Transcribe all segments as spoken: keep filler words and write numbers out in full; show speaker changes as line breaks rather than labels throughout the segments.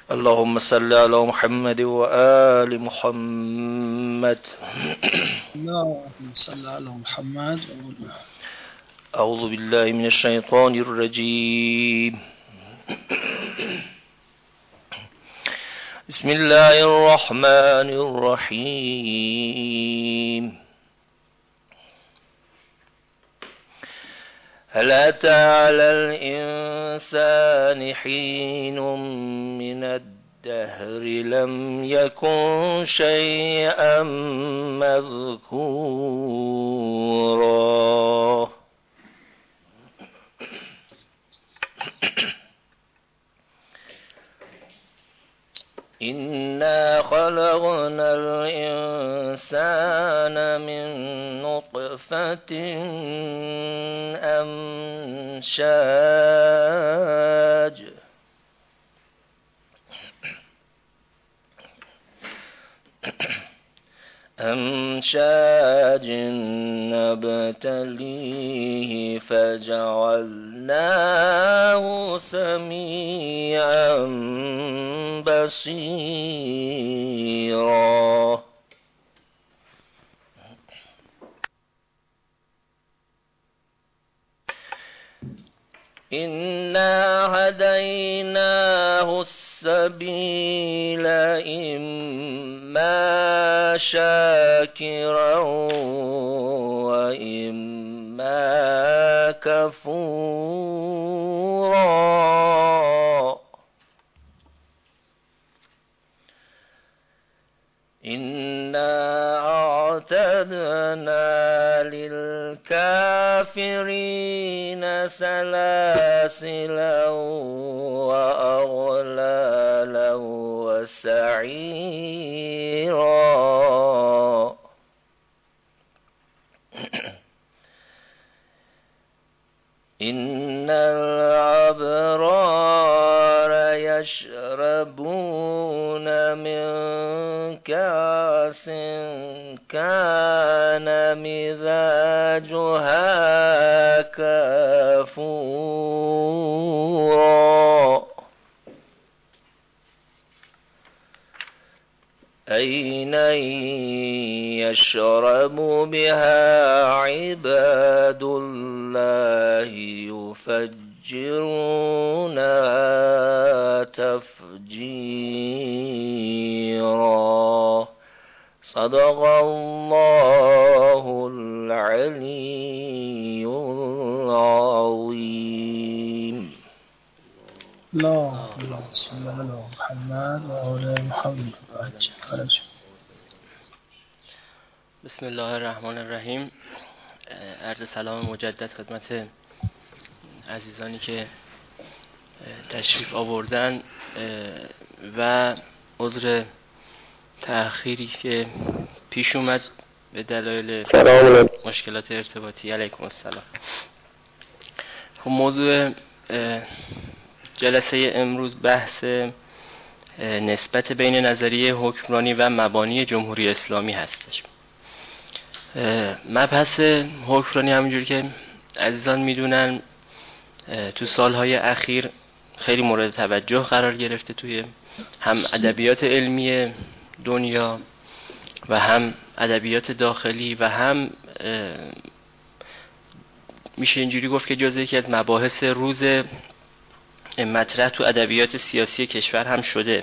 اللهم صل على محمد وآل محمد.
اللهم صل على محمد وآل محمد.
أعوذ بالله من الشيطان الرجيم. بسم الله الرحمن الرحيم. هل أتى على الإنسان حين من الدهر لم يكن شيئا مذكورا. إنا خلقنا الإنسان من نطفة أمشاج أمشاج نبتليه فجعلناه سميعا بصيرا. إنا هديناه السبيل إما شاكرا وإما كفورا. إنا أعتدنا للكافرين سلاسلا وأغلالا وسعيرا. إن الأبرار يشربون من كأس كان مزاجها كافورا. عينا يشرب بها عباد الله يفجرونها تفجيرا. صدق الله العلي العظيم.
اللهم صل على محمد وآل محمد.
بسم الله الرحمن الرحیم. عرض سلام مجدد خدمت عزیزانی که تشریف آوردن و عذر تأخیری که پیش اومد به دلایل مشکلات ارتباطی. علیکم السلام. خب موضوع جلسه امروز بحث نسبت بین نظریه حکمرانی و مبانی جمهوری اسلامی هستش. مبحث حکمرانی همونجوری که عزیزان میدونن تو سالهای اخیر خیلی مورد توجه قرار گرفته توی هم ادبیات علمی دنیا و هم ادبیات داخلی و هم میشه اینجوری گفت که جزء یکی از مباحث روز مطرح تو ادبیات سیاسی کشور هم شده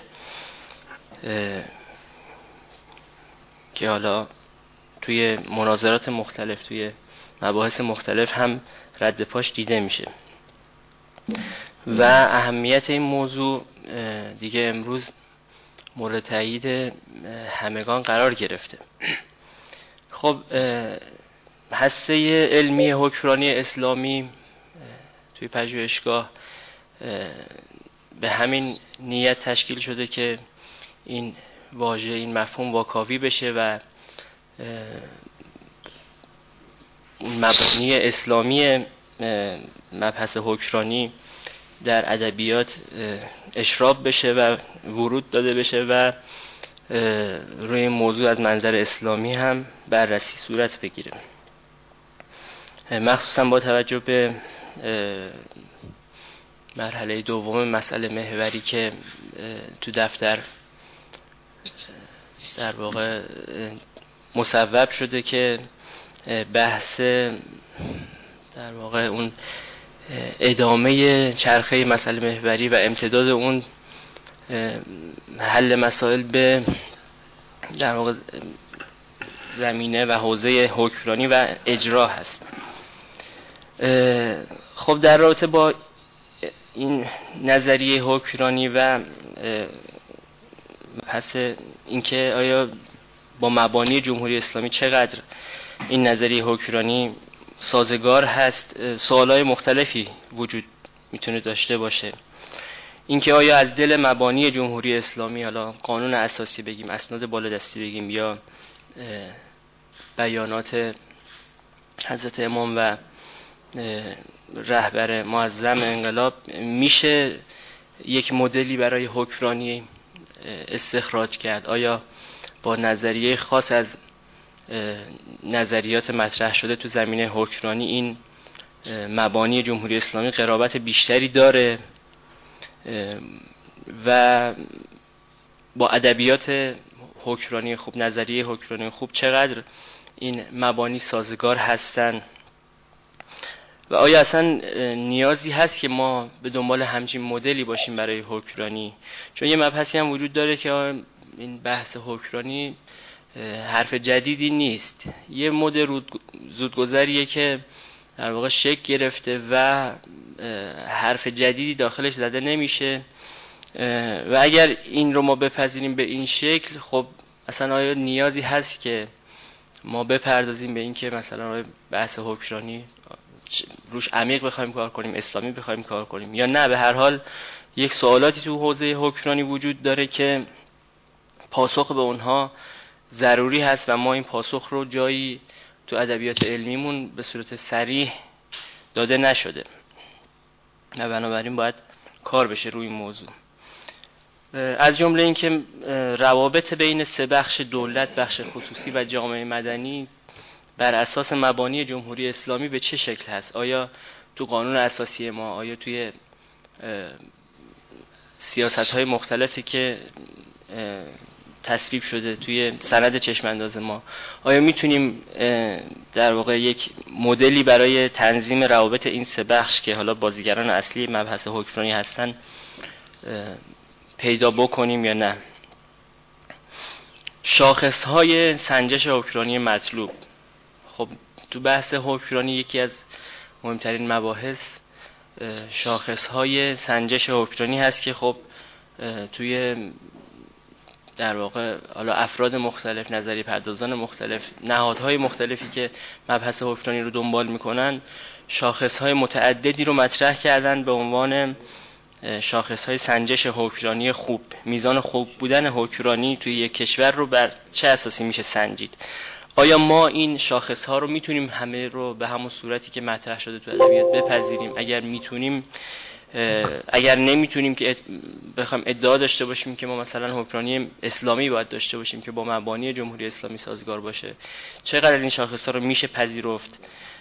که حالا توی مناظرات مختلف توی مباحث مختلف هم رد پاش دیده میشه و اهمیت این موضوع دیگه امروز مورد تایید همگان قرار گرفته. خب هسته علمی حکمرانی اسلامی توی پژوهشگاه به همین نیت تشکیل شده که این واژه، این مفهوم واکاوی بشه و مبانی اسلامی مبحث حکمرانی در ادبیات اشراف بشه و ورود داده بشه و روی این موضوع از منظر اسلامی هم بررسی صورت بگیره. مخصوصا با توجه به مرحله دوم مسئله محوری که تو دفتر در واقع مصوب شده که بحث در واقع اون ادامه چرخه مسئله محوری و امتداد اون حل مسائل به در واقع زمینه و حوزه حکمرانی و اجرا هست. خب در رابطه با این نظریه حکمرانی و پس اینکه آیا با مبانی جمهوری اسلامی چقدر این نظریه حکمرانی سازگار هست، سوالای مختلفی وجود میتونه داشته باشه. اینکه آیا از دل مبانی جمهوری اسلامی، حالا قانون اساسی بگیم، اسناد بالادستی بگیم، یا بیانات حضرت امام و رهبر معظم انقلاب، میشه یک مدلی برای حکمرانی استخراج کرد؟ آیا با نظریه خاص از نظریات مطرح شده تو زمینه حکمرانی این مبانی جمهوری اسلامی قرابت بیشتری داره و با ادبیات حکمرانی خوب، نظریه حکمرانی خوب، چقدر این مبانی سازگار هستن و آیا اصلا نیازی هست که ما به دنبال همچین مدلی باشیم برای حکمرانی؟ چون یه مبحثی هم وجود داره که این بحث حکمرانی حرف جدیدی نیست، یه مد زودگذریه که در واقع شکل گرفته و حرف جدیدی داخلش زده نمیشه و اگر این رو ما بپذیریم به این شکل، خب اصلا آیا نیازی هست که ما بپردازیم به این که مثلا بحث حکمرانی روش عمیق بخوایم کار کنیم، اسلامی بخوایم کار کنیم، یا نه به هر حال یک سوالاتی تو حوزه حکمرانی وجود داره که پاسخ به اونها ضروری هست و ما این پاسخ رو جایی تو ادبیات علمیمون به صورت صریح داده نشده و بنابراین باید کار بشه روی این موضوع. از جمله این که روابط بین سه بخش دولت، بخش خصوصی و جامعه مدنی بر اساس مبانی جمهوری اسلامی به چه شکل هست؟ آیا تو قانون اساسی ما، آیا توی سیاست‌های مختلفی که تصویب شده توی سند چشم انداز ما، آیا میتونیم در واقع یک مدلی برای تنظیم روابط این سه بخش که حالا بازیگران اصلی مبحث حکمرانی هستن پیدا بکنیم یا نه؟ شاخص‌های سنجش حکمرانی مطلوب. خب تو بحث حکمرانی یکی از مهمترین مباحث شاخص‌های سنجش حکمرانی هست که خب توی در واقع حالا افراد مختلف، نظریه پردازان مختلف، نهادهای مختلفی که مبحث حکمرانی رو دنبال میکنن، شاخص‌های متعددی رو مطرح کردن به عنوان شاخص‌های سنجش حکمرانی خوب. میزان خوب بودن حکمرانی توی یک کشور رو بر چه اساسی میشه سنجید؟ آیا ما این شاخص‌ها رو میتونیم همه رو به همون صورتی که مطرح شده تو ادبیات بپذیریم؟ اگر میتونیم، اگر نمیتونیم که بخوام ادعا داشته باشیم که ما مثلا حکمرانی اسلامی باید داشته باشیم که با مبانی جمهوری اسلامی سازگار باشه، چقدر این شاخص‌ها رو میشه پذیرفت؟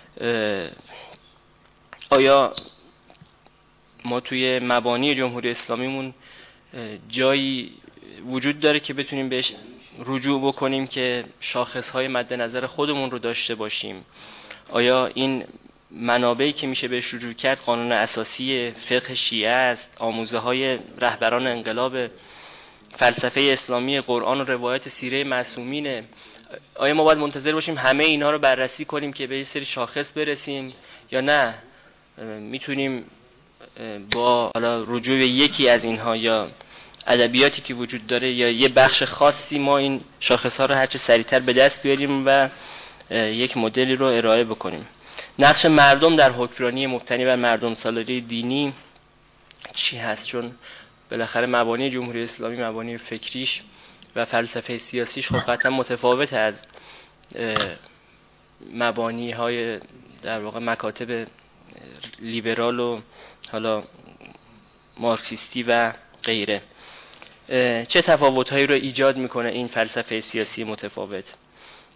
آیا ما توی مبانی جمهوری اسلامیمون جایی وجود داره که بتونیم بهش رجوع بکنیم که شاخص‌های مد نظر خودمون رو داشته باشیم؟ آیا این منابعی که میشه بهش رجوع کرد قانون اساسی، فقه شیعه است، آموزه های رهبران انقلاب، فلسفه اسلامی، قرآن و روایت سیره معصومینه؟ آیا ما باید منتظر باشیم همه اینا رو بررسی کنیم که به یه سری شاخص برسیم یا نه میتونیم با حالا رجوع به یکی از اینها یا ادبیاتی که وجود داره یا یه بخش خاصی ما این شاخص‌ها رو هرچه سریعتر به دست بیاریم و یک مدلی رو ارائه بکنیم؟ نقش مردم در حکمرانی مبتنی بر مردم سالاری دینی چی هست؟ چون بالاخره مبانی جمهوری اسلامی، مبانی فکریش و فلسفه سیاسیش خب قطعا متفاوت از مبانی های در واقع مکاتب لیبرال و حالا مارکسیستی و غیره. چه تفاوت‌هایی رو ایجاد میکنه این فلسفه سیاسی متفاوت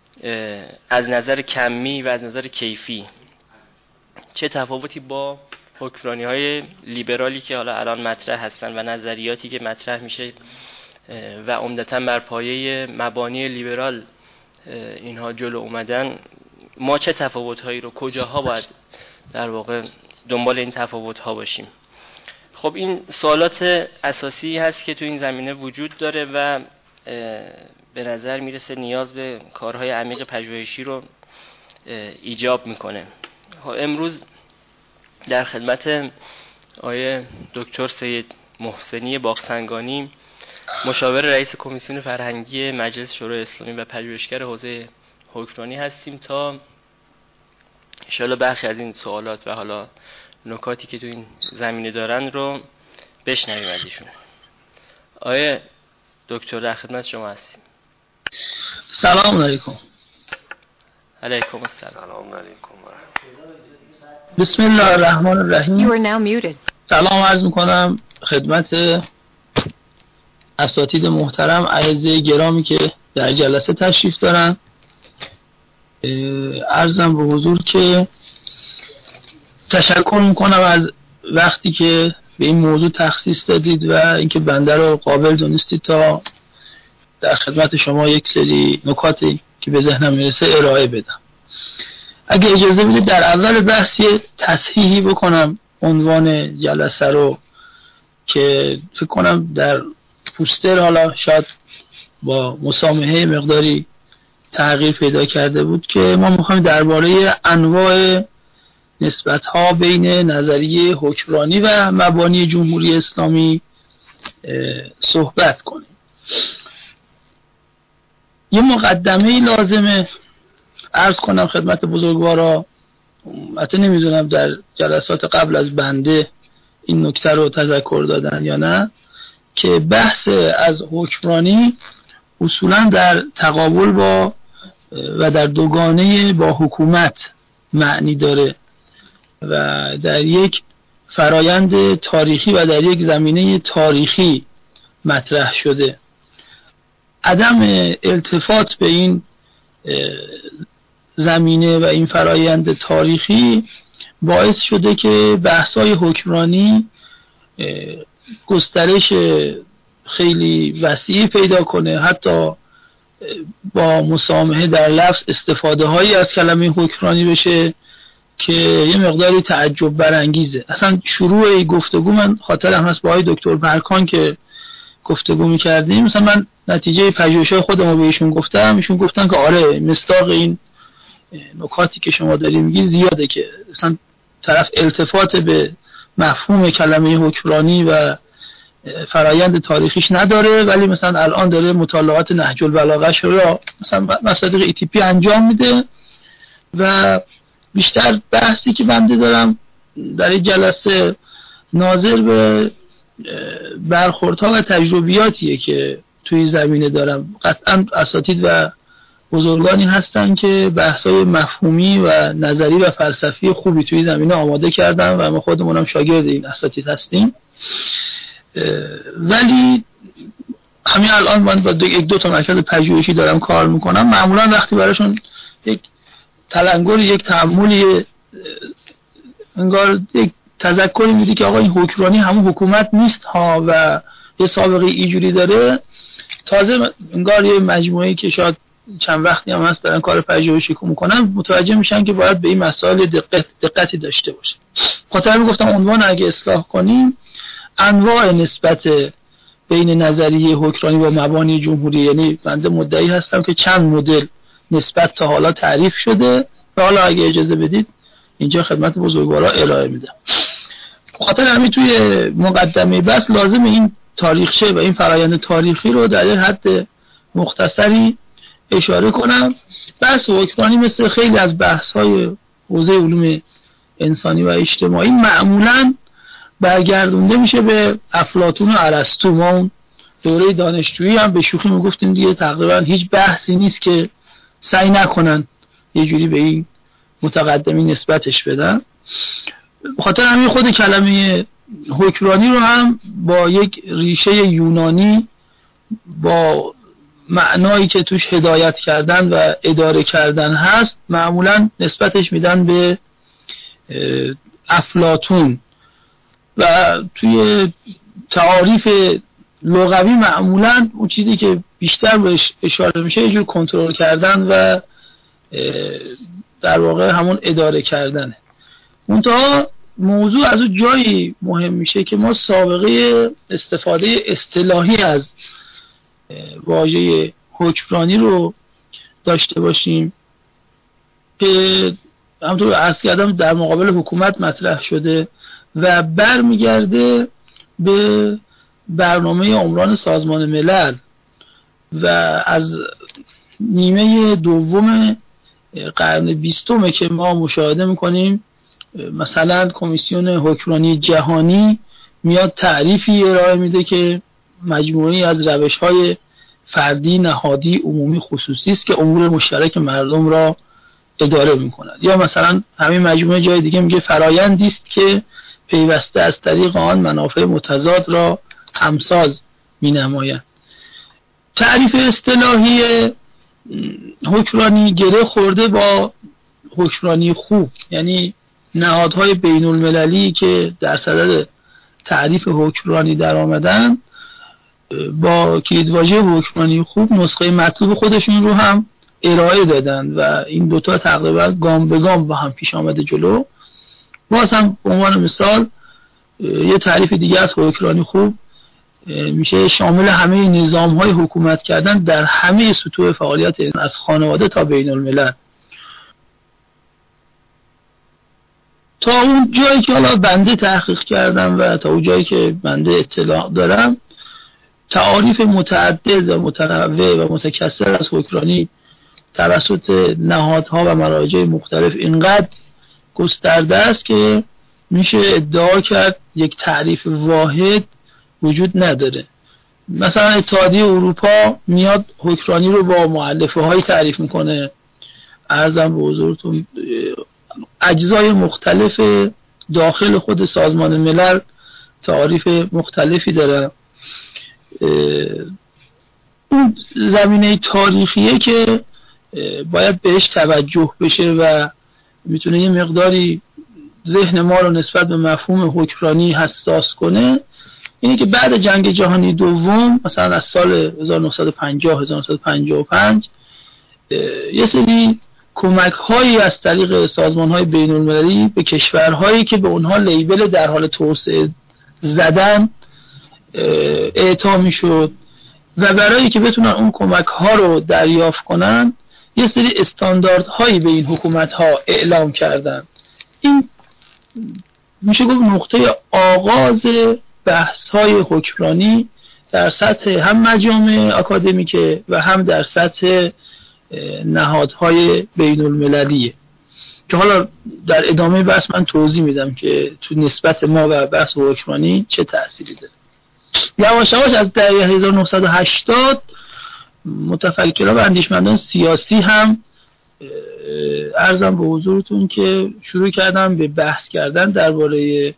از نظر کمی و از نظر کیفی؟ چه تفاوتی با حکمرانی های لیبرالی که حالا الان مطرح هستن و نظریاتی که مطرح میشه و عمدتاً بر پایه مبانی لیبرال اینها جلو اومدن، ما چه تفاوت‌هایی رو کجاها باید در واقع دنبال این تفاوت‌ها باشیم؟ خب این سوالات اساسی هست که تو این زمینه وجود داره و به نظر میرسه نیاز به کارهای عمیق پژوهشی رو ایجاب میکنه. امروز در خدمت آقای دکتر سید محسنی باغسنگانی، مشاور رئیس کمیسیون فرهنگی مجلس شورای اسلامی و پژوهشگر حوزه حکمرانی هستیم تا ان شاءالله برخی از این سوالات و حالا نکاتی که تو این زمینه دارن رو بشنویم ازشون. آقای دکتر در خدمت شما هستیم.
سلام علیکم.
علیکم السلام.
سلام علیکم.
بسم الله الرحمن الرحیم.
You are now muted.
سلام عرض میکنم خدمت اساتید محترم، اعزای گرامی که در جلسه تشریف دارن. عرضم به حضور که تشکر میکنم از وقتی که به این موضوع تخصیص دادید و اینکه بنده رو قابل دونستید تا در خدمت شما یک سری نکاتی که به ذهنم میرسه ارائه بدم. اگه اجازه بدید در اول بحث یه تصحیحی بکنم عنوان جلسه رو که فکر کنم در پوستر حالا شاید با مسامحه مقداری تغییر پیدا کرده بود، که ما میخوایم درباره انواع نسبت‌ها بین نظریه حکمرانی و مبانی جمهوری اسلامی صحبت کنیم. یه مقدمه لازمه عرض کنم خدمت بزرگوارا. حتی نمیدونم در جلسات قبل از بنده این نکته رو تذکر دادن یا نه، که بحث از حکمرانی اصولا در تقابل با و در دوگانه با حکومت معنی داره و در یک فرایند تاریخی و در یک زمینه تاریخی مطرح شده. عدم التفات به این زمینه و این فرایند تاریخی باعث شده که بحث‌های حکمرانی گسترش خیلی وسیعی پیدا کنه، حتی با مسامحه در لفظ استفاده هایی از کلمه حکمرانی بشه که یه مقداری تعجب برانگیزه. اصلا شروع گفتگو من خاطرم هست با آقای دکتر برکان که گفتگو می‌کردیم، مثلا من نتیجه پژوهش‌های خودم رو به ایشون گفتم، ایشون گفتن که آره مصداق این نکاتی که شما داری میگی زیاده که مثلا طرف التفات به مفهوم کلمه حکمرانی و فرایند تاریخیش نداره، ولی مثلا الان داره مطالعات نهج البلاغه‌اش رو مثلا مصادیق ای تی پی انجام میده و بیشتر بحثی که بنده دارم در این جلسه ناظر به برخوردها و تجربیاتیه که توی زمینه دارم. قطعا اساتید و بزرگانی هستن که بحث‌های مفهومی و نظری و فلسفی خوبی توی زمینه آماده کردن و ما خودمونم شاگرد این اساتید هستیم، ولی همین الان من با دو یک دو تا مرکز پژوهشی دارم کار میکنم. معمولا وقتی براشون یک تلنگر، یک تأملی، انگار یک تذکری میدی که آقا این حکمرانی همون حکومت نیست ها و یه سابقه اینجوری داره، تازه انگار یه مجموعه‌ای که شاید چند وقتی هم هست دارن کار پژوهشی میکنن متوجه میشن که باید به این مسائل دقت دقتی داشته باشه. خاطر میگفتم عنوان اگه اصلاح کنیم انواع نسبت بین نظریه حکمرانی و مبانی جمهوری، یعنی بنده مدعی هستم که چند مدل نسبت تا حالا تعریف شده و حالا اگه اجازه بدید اینجا خدمت بزرگوارا ارائه میدم. خاطر همین توی مقدمه بس لازم این تاریخچه و این فرایند تاریخی رو در یه حد مختصری اشاره کنم. بحث حکمرانی مثل خیلی از بحث‌های حوزه علوم انسانی و اجتماعی معمولاً برگردونده میشه به افلاطون و ارسطو. ما اون دوره دانشجویی هم به شوخی میگفتیم دیگه تقریبا هیچ بحثی نیست که سعی نکنن یه جوری به این متقدمی نسبتش بدن. بخاطر همین خود کلمه حکمرانی رو هم با یک ریشه یونانی با معنایی که توش هدایت کردن و اداره کردن هست معمولا نسبتش میدن به افلاطون و توی تعاریف لغوی معمولا اون چیزی که بیشتر بهش اشاره میشه یه جور کنترل کردن و در واقع همون اداره کردنه. منتها موضوع از اون جایی مهم میشه که ما سابقه استفاده اصطلاحی از واژه حکمرانی رو داشته باشیم که همونطور عرض کردم در مقابل حکومت مطرح شده و برمیگرده به برنامه عمران سازمان ملل و از نیمه دوم قرن بیستم که ما مشاهده میکنیم مثلا کمیسیون حکمرانی جهانی میاد تعریفی ارائه میده که مجموعی از روش‌های فردی، نهادی، عمومی، خصوصی است که امور مشترک مردم را اداره میکند. یا مثلا همین مجموعه جای دیگه میگه فرایندی است که پیوسته از طریق آن منافع متضاد را همساز مینماید. تعریف اصطلاحی حکمرانی گره خورده با حکمرانی خوب، یعنی نهادهای بین المللی که در صدد تعریف حکمرانی در آمدن با کلیدواژه حکمرانی خوب نسخه مطلوب خودشون رو هم ارائه دادن و این دوتا تقریبا گام به گام با هم پیش آمده جلو. باز هم به عنوان مثال یه تعریف دیگه از حکمرانی خوب میشه شامل همه نظام‌های حکومت کردن در همه سطوح فعالیت از خانواده تا بین الملل. تا اون جایی که حالا بنده تحقیق کردم و تا اون جایی که بنده اطلاع دارم تعاریف متعدد و متنوع و متکثر از حکمرانی توسط نهادها و مراجع مختلف اینقدر گسترده است که میشه ادعا کرد یک تعریف واحد وجود نداره. مثلا اتحادیه اروپا میاد حکمرانی رو با مؤلفه های تعریف میکنه. عرضم به حضورتون اجزای مختلف داخل خود سازمان ملل تعریف مختلفی داره. اون زمینه تاریخیه که باید بهش توجه بشه و میتونه یه مقداری ذهن ما رو نسبت به مفهوم حکمرانی حساس کنه. اینه که بعد جنگ جهانی دوم مثلا از سال هزار و نهصد و پنجاه هزار و نهصد و پنجاه و پنج یه سری کمک هایی از طریق سازمان های بین المللی به کشورهایی که به اونها لیبل در حال توسعه زدن اعطا می شد و برای که بتونن اون کمک ها رو دریافت کنن یه سری استاندارد هایی به این حکومت ها اعلام کردن. این میشه گفت نقطه آغاز بحث های حکمرانی در سطح هم مجامع اکادمیکه و هم در سطح نهادهای بین المللیه که حالا در ادامه بحث من توضیح میدم که تو نسبت ما و بحث حکمرانی چه تأثیری داره. یواش یواش از دهه هزار و نهصد و هشتاد متفکران و اندیشمندان سیاسی هم عرضم به حضورتون که شروع کردن به بحث کردن درباره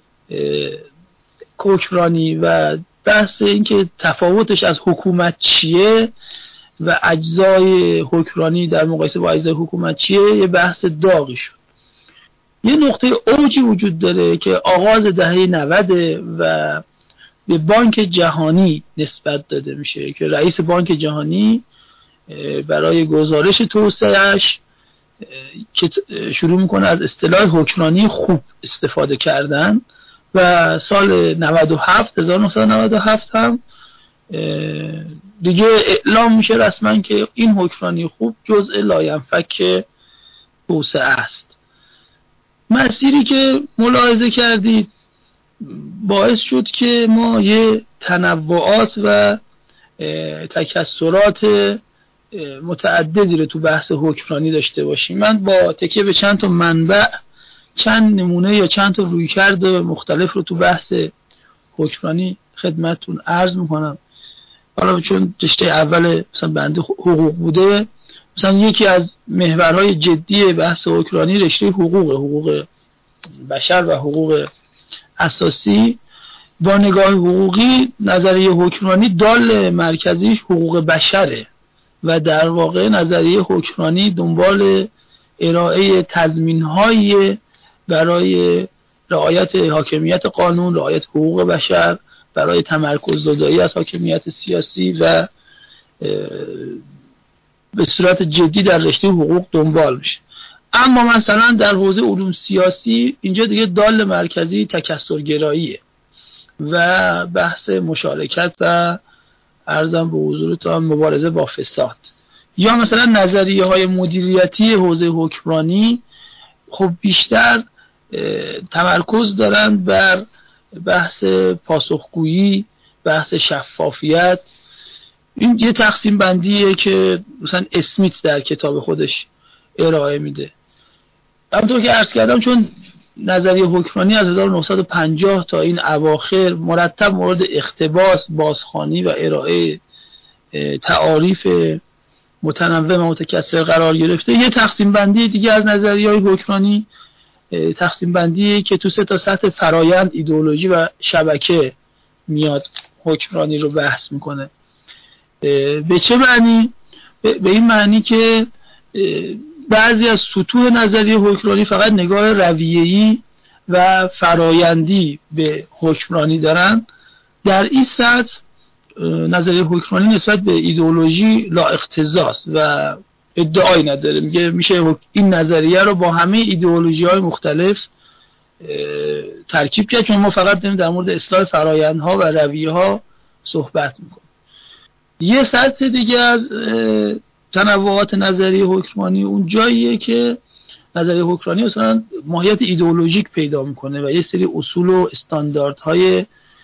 حکمرانی و بحث اینکه تفاوتش از حکومت چیه و اجزای حکمرانی در مقایسه با اجزای حکومت چیه یه بحث داغی شد. یه نقطه اوجی وجود داره که آغاز دهه نود و به بانک جهانی نسبت داده میشه که رئیس بانک جهانی برای گزارش توسعه‌اش که شروع میکنه از اصطلاح حکمرانی خوب استفاده کردن و سال نود و هفت هزار و نهصد و نود و هفت هم دیگه اعلام میشه رسما که این حکمرانی خوب جزء لاینفک توسعه است. مسیری که ملاحظه کردید باعث شد که ما یه تنوعات و تکثرات متعددی رو تو بحث حکمرانی داشته باشیم. من با تکیه به چند تا منبع چند نمونه یا چند تا رویکرد مختلف رو تو بحث حکمرانی خدمتتون عرض میکنم. حالا چون رشته اول مثلا بنده حقوق بوده، مثلا یکی از محورهای جدی بحث حکمرانی رشته حقوق حقوق بشر و حقوق اساسی. با نگاه حقوقی نظریه حکمرانی دال مرکزیش حقوق بشره و در واقع نظریه حکمرانی دنبال ارائه تضمین‌های برای رعایت حاکمیت قانون، رعایت حقوق بشر، برای تمرکز زدایی از حاکمیت سیاسی و به صورت جدی در رشته حقوق دنبال میشه. اما مثلا در حوزه علوم سیاسی اینجا دیگه دال مرکزی تکثرگراییه و بحث مشارکت و عرضم به حضورتان مبارزه با فساد. یا مثلا نظریه های مدیریتی حوزه حکمرانی خب بیشتر تمرکز دارن بر بحث پاسخگویی، بحث شفافیت. این یه تقسیم بندیه که مثلا اسمیت در کتاب خودش ارائه میده. همونطور که عرض کردم چون نظریه حکمرانی از هزار و نهصد و پنجاه تا این اواخر مرتب مورد اقتباس، بازخوانی و ارائه تعاریف متنوع و متکثر قرار گرفته، یه تقسیم بندی دیگه از نظریه‌های حکمرانی تقسیم بندی که تو سه تا سطح فرایند، ایدئولوژی و شبکه میاد حکمرانی رو بحث میکنه. به چه معنی؟ به این معنی که بعضی از سطوح نظریه حکمرانی فقط نگاه رویه‌ای و فرایندی به حکمرانی دارن. در این سطح نظریه حکمرانی نسبت به ایدئولوژی لا اقتضاست و ادعایی نداره. میگه میشه این نظریه رو با همه ایدئولوژی‌های مختلف ترکیب کرد، چون ما فقط داریم در مورد اصلاح فرایندها و رویه‌ها صحبت میکنیم. یه سطح دیگه از تنوعات نظریه حکمرانی اون جاییه که نظریه حکمرانی اصلا ماهیت ایدئولوژیک پیدا میکنه و یه سری اصول و استانداردهای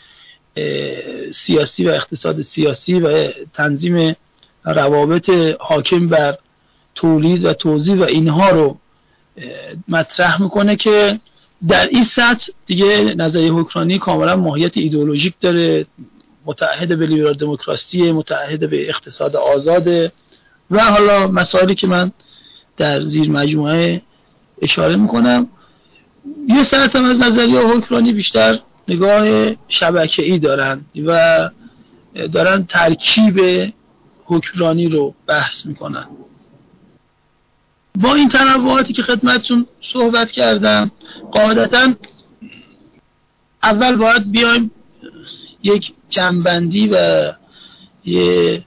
سیاسی و اقتصاد سیاسی و تنظیم روابط حاکم بر تولید و توزیع و اینها رو مطرح میکنه که در این سطح دیگه نظریه حکمرانی کاملا ماهیت ایدئولوژیک داره، متعهد به لیبرال دموکراسی، متعهد به اقتصاد آزاده و حالا مسائلی که من در زیر مجموعه اشاره میکنم. یه سطح از نظریه حکمرانی بیشتر نگاه شبکه‌ای دارن و دارن ترکیب حکمرانی رو بحث میکنن. با این تنوعاتی که خدمتتون صحبت کردم، قاعدتاً اول باید بیایم یک جنبندی و یه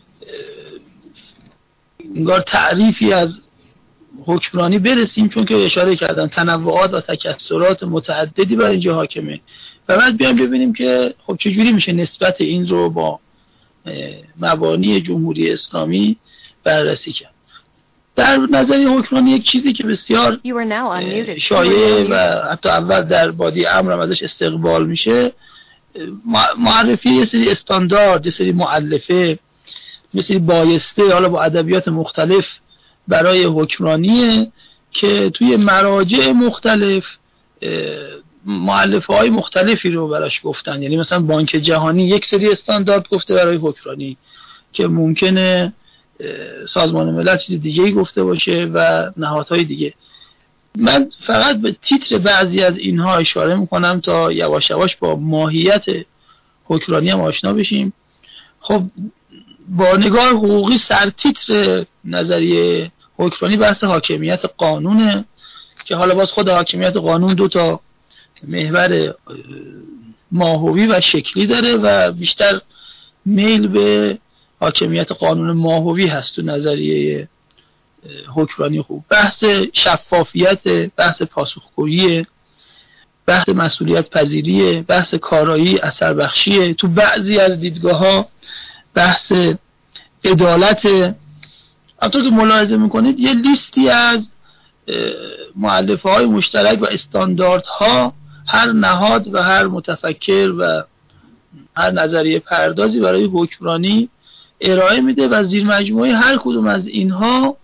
انگار تعریفی از حکمرانی برسیم، چون که اشاره کردم تنوعات و تکثرات متعددی بر اینجا حاکمه و بعد بیایم ببینیم که خب چجوری میشه نسبت این رو با مبانی جمهوری اسلامی بررسی کرد. در نظریه حکمرانی یک چیزی که بسیار شایع و حتی اول در بادی امر ازش استقبال میشه، معرفی یه سری استاندارد، یه سری مؤلفه، یه سری بایسته، حالا با ادبیات مختلف برای حکمرانیه که توی مراجع مختلف مؤلفه های مختلفی رو براش گفتن. یعنی مثلا بانک جهانی یک سری استاندارد گفته برای حکمرانی که ممکنه سازمان ملل چیز دیگه‌ای گفته باشه و نهادهای دیگه. من فقط به تیتر بعضی از اینها اشاره میکنم تا یواش یواش با ماهیت حکمرانی هم آشنا بشیم. خب با نگاه حقوقی سرتیتر نظریه حکمرانی بحث حاکمیت قانونه که حالا باز خود حاکمیت قانون دو تا محور ماهوی و شکلی داره و بیشتر میل به حاکمیت قانون ماهوی هست تو نظریه حکمرانی. خوب بحث شفافیت، بحث پاسخگویی، بحث مسئولیت پذیری، بحث کارایی، اثر بخشیه. تو بعضی از دیدگاه ها بحث عدالت. همونطور که ملاحظه میکنید یه لیستی از مؤلفه های مشترک و استانداردها هر نهاد و هر متفکر و هر نظریه پردازی برای حکمرانی ارائه میده و زیر مجموعه هر کدوم از اینها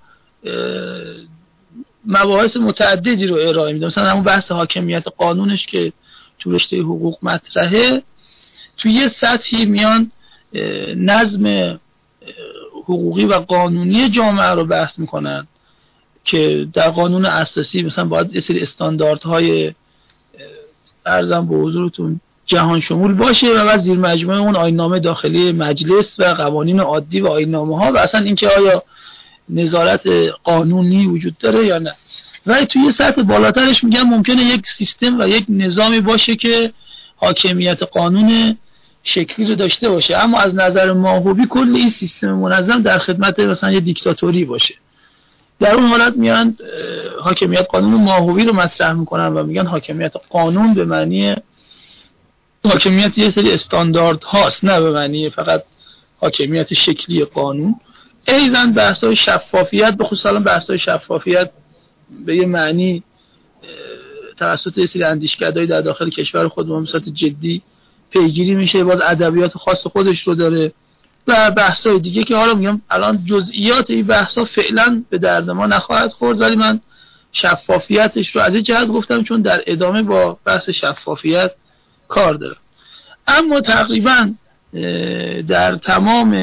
مباحث متعددی رو ارائه میده. مثلا همون بحث حاکمیت قانونش که تو رشته حقوق مطرحه، تو یه سطحی میان نظم حقوقی و قانونی جامعه رو بحث میکنن که در قانون اساسی مثلا باید یه سری استانداردهای عرضم به حضورتون جهان شمول باشه و بعد زیر مجموعه اون آیین‌نامه داخلی مجلس و قوانین عادی و آیین‌نامه ها و اصلا اینکه آیا نظارت قانونی وجود داره یا نه. و توی سطح بالاترش میگن ممکنه یک سیستم و یک نظامی باشه که حاکمیت قانون شکلی رو داشته باشه، اما از نظر ماهوی کل این سیستم منظم در خدمت مثلا یه دیکتاتوری باشه. در اون حالت میان حاکمیت قانون ماهوی رو مطرح میکنن و میگن حاکمیت قانون به معنی حاکمیت یه سری استاندارد هاست، نه به معنی فقط حاکمیت شکلی قانون. ایضاً بحث‌های شفافیت، به خصوص الان بحث‌های شفافیت به یه معنی توسط یه سری اندیشکده‌ای در داخل کشور خودمون به صورت جدی پیگیری میشه، باز ادبیات خاص خودش رو داره و بحث‌های دیگه که حالا میگم الان جزئیات این بحث‌ها فعلا به درد ما نخواهد خورد، ولی من شفافیتش رو از این جهت گفتم چون در ادامه با بحث شفافیت کار دارم. اما تقریبا در تمام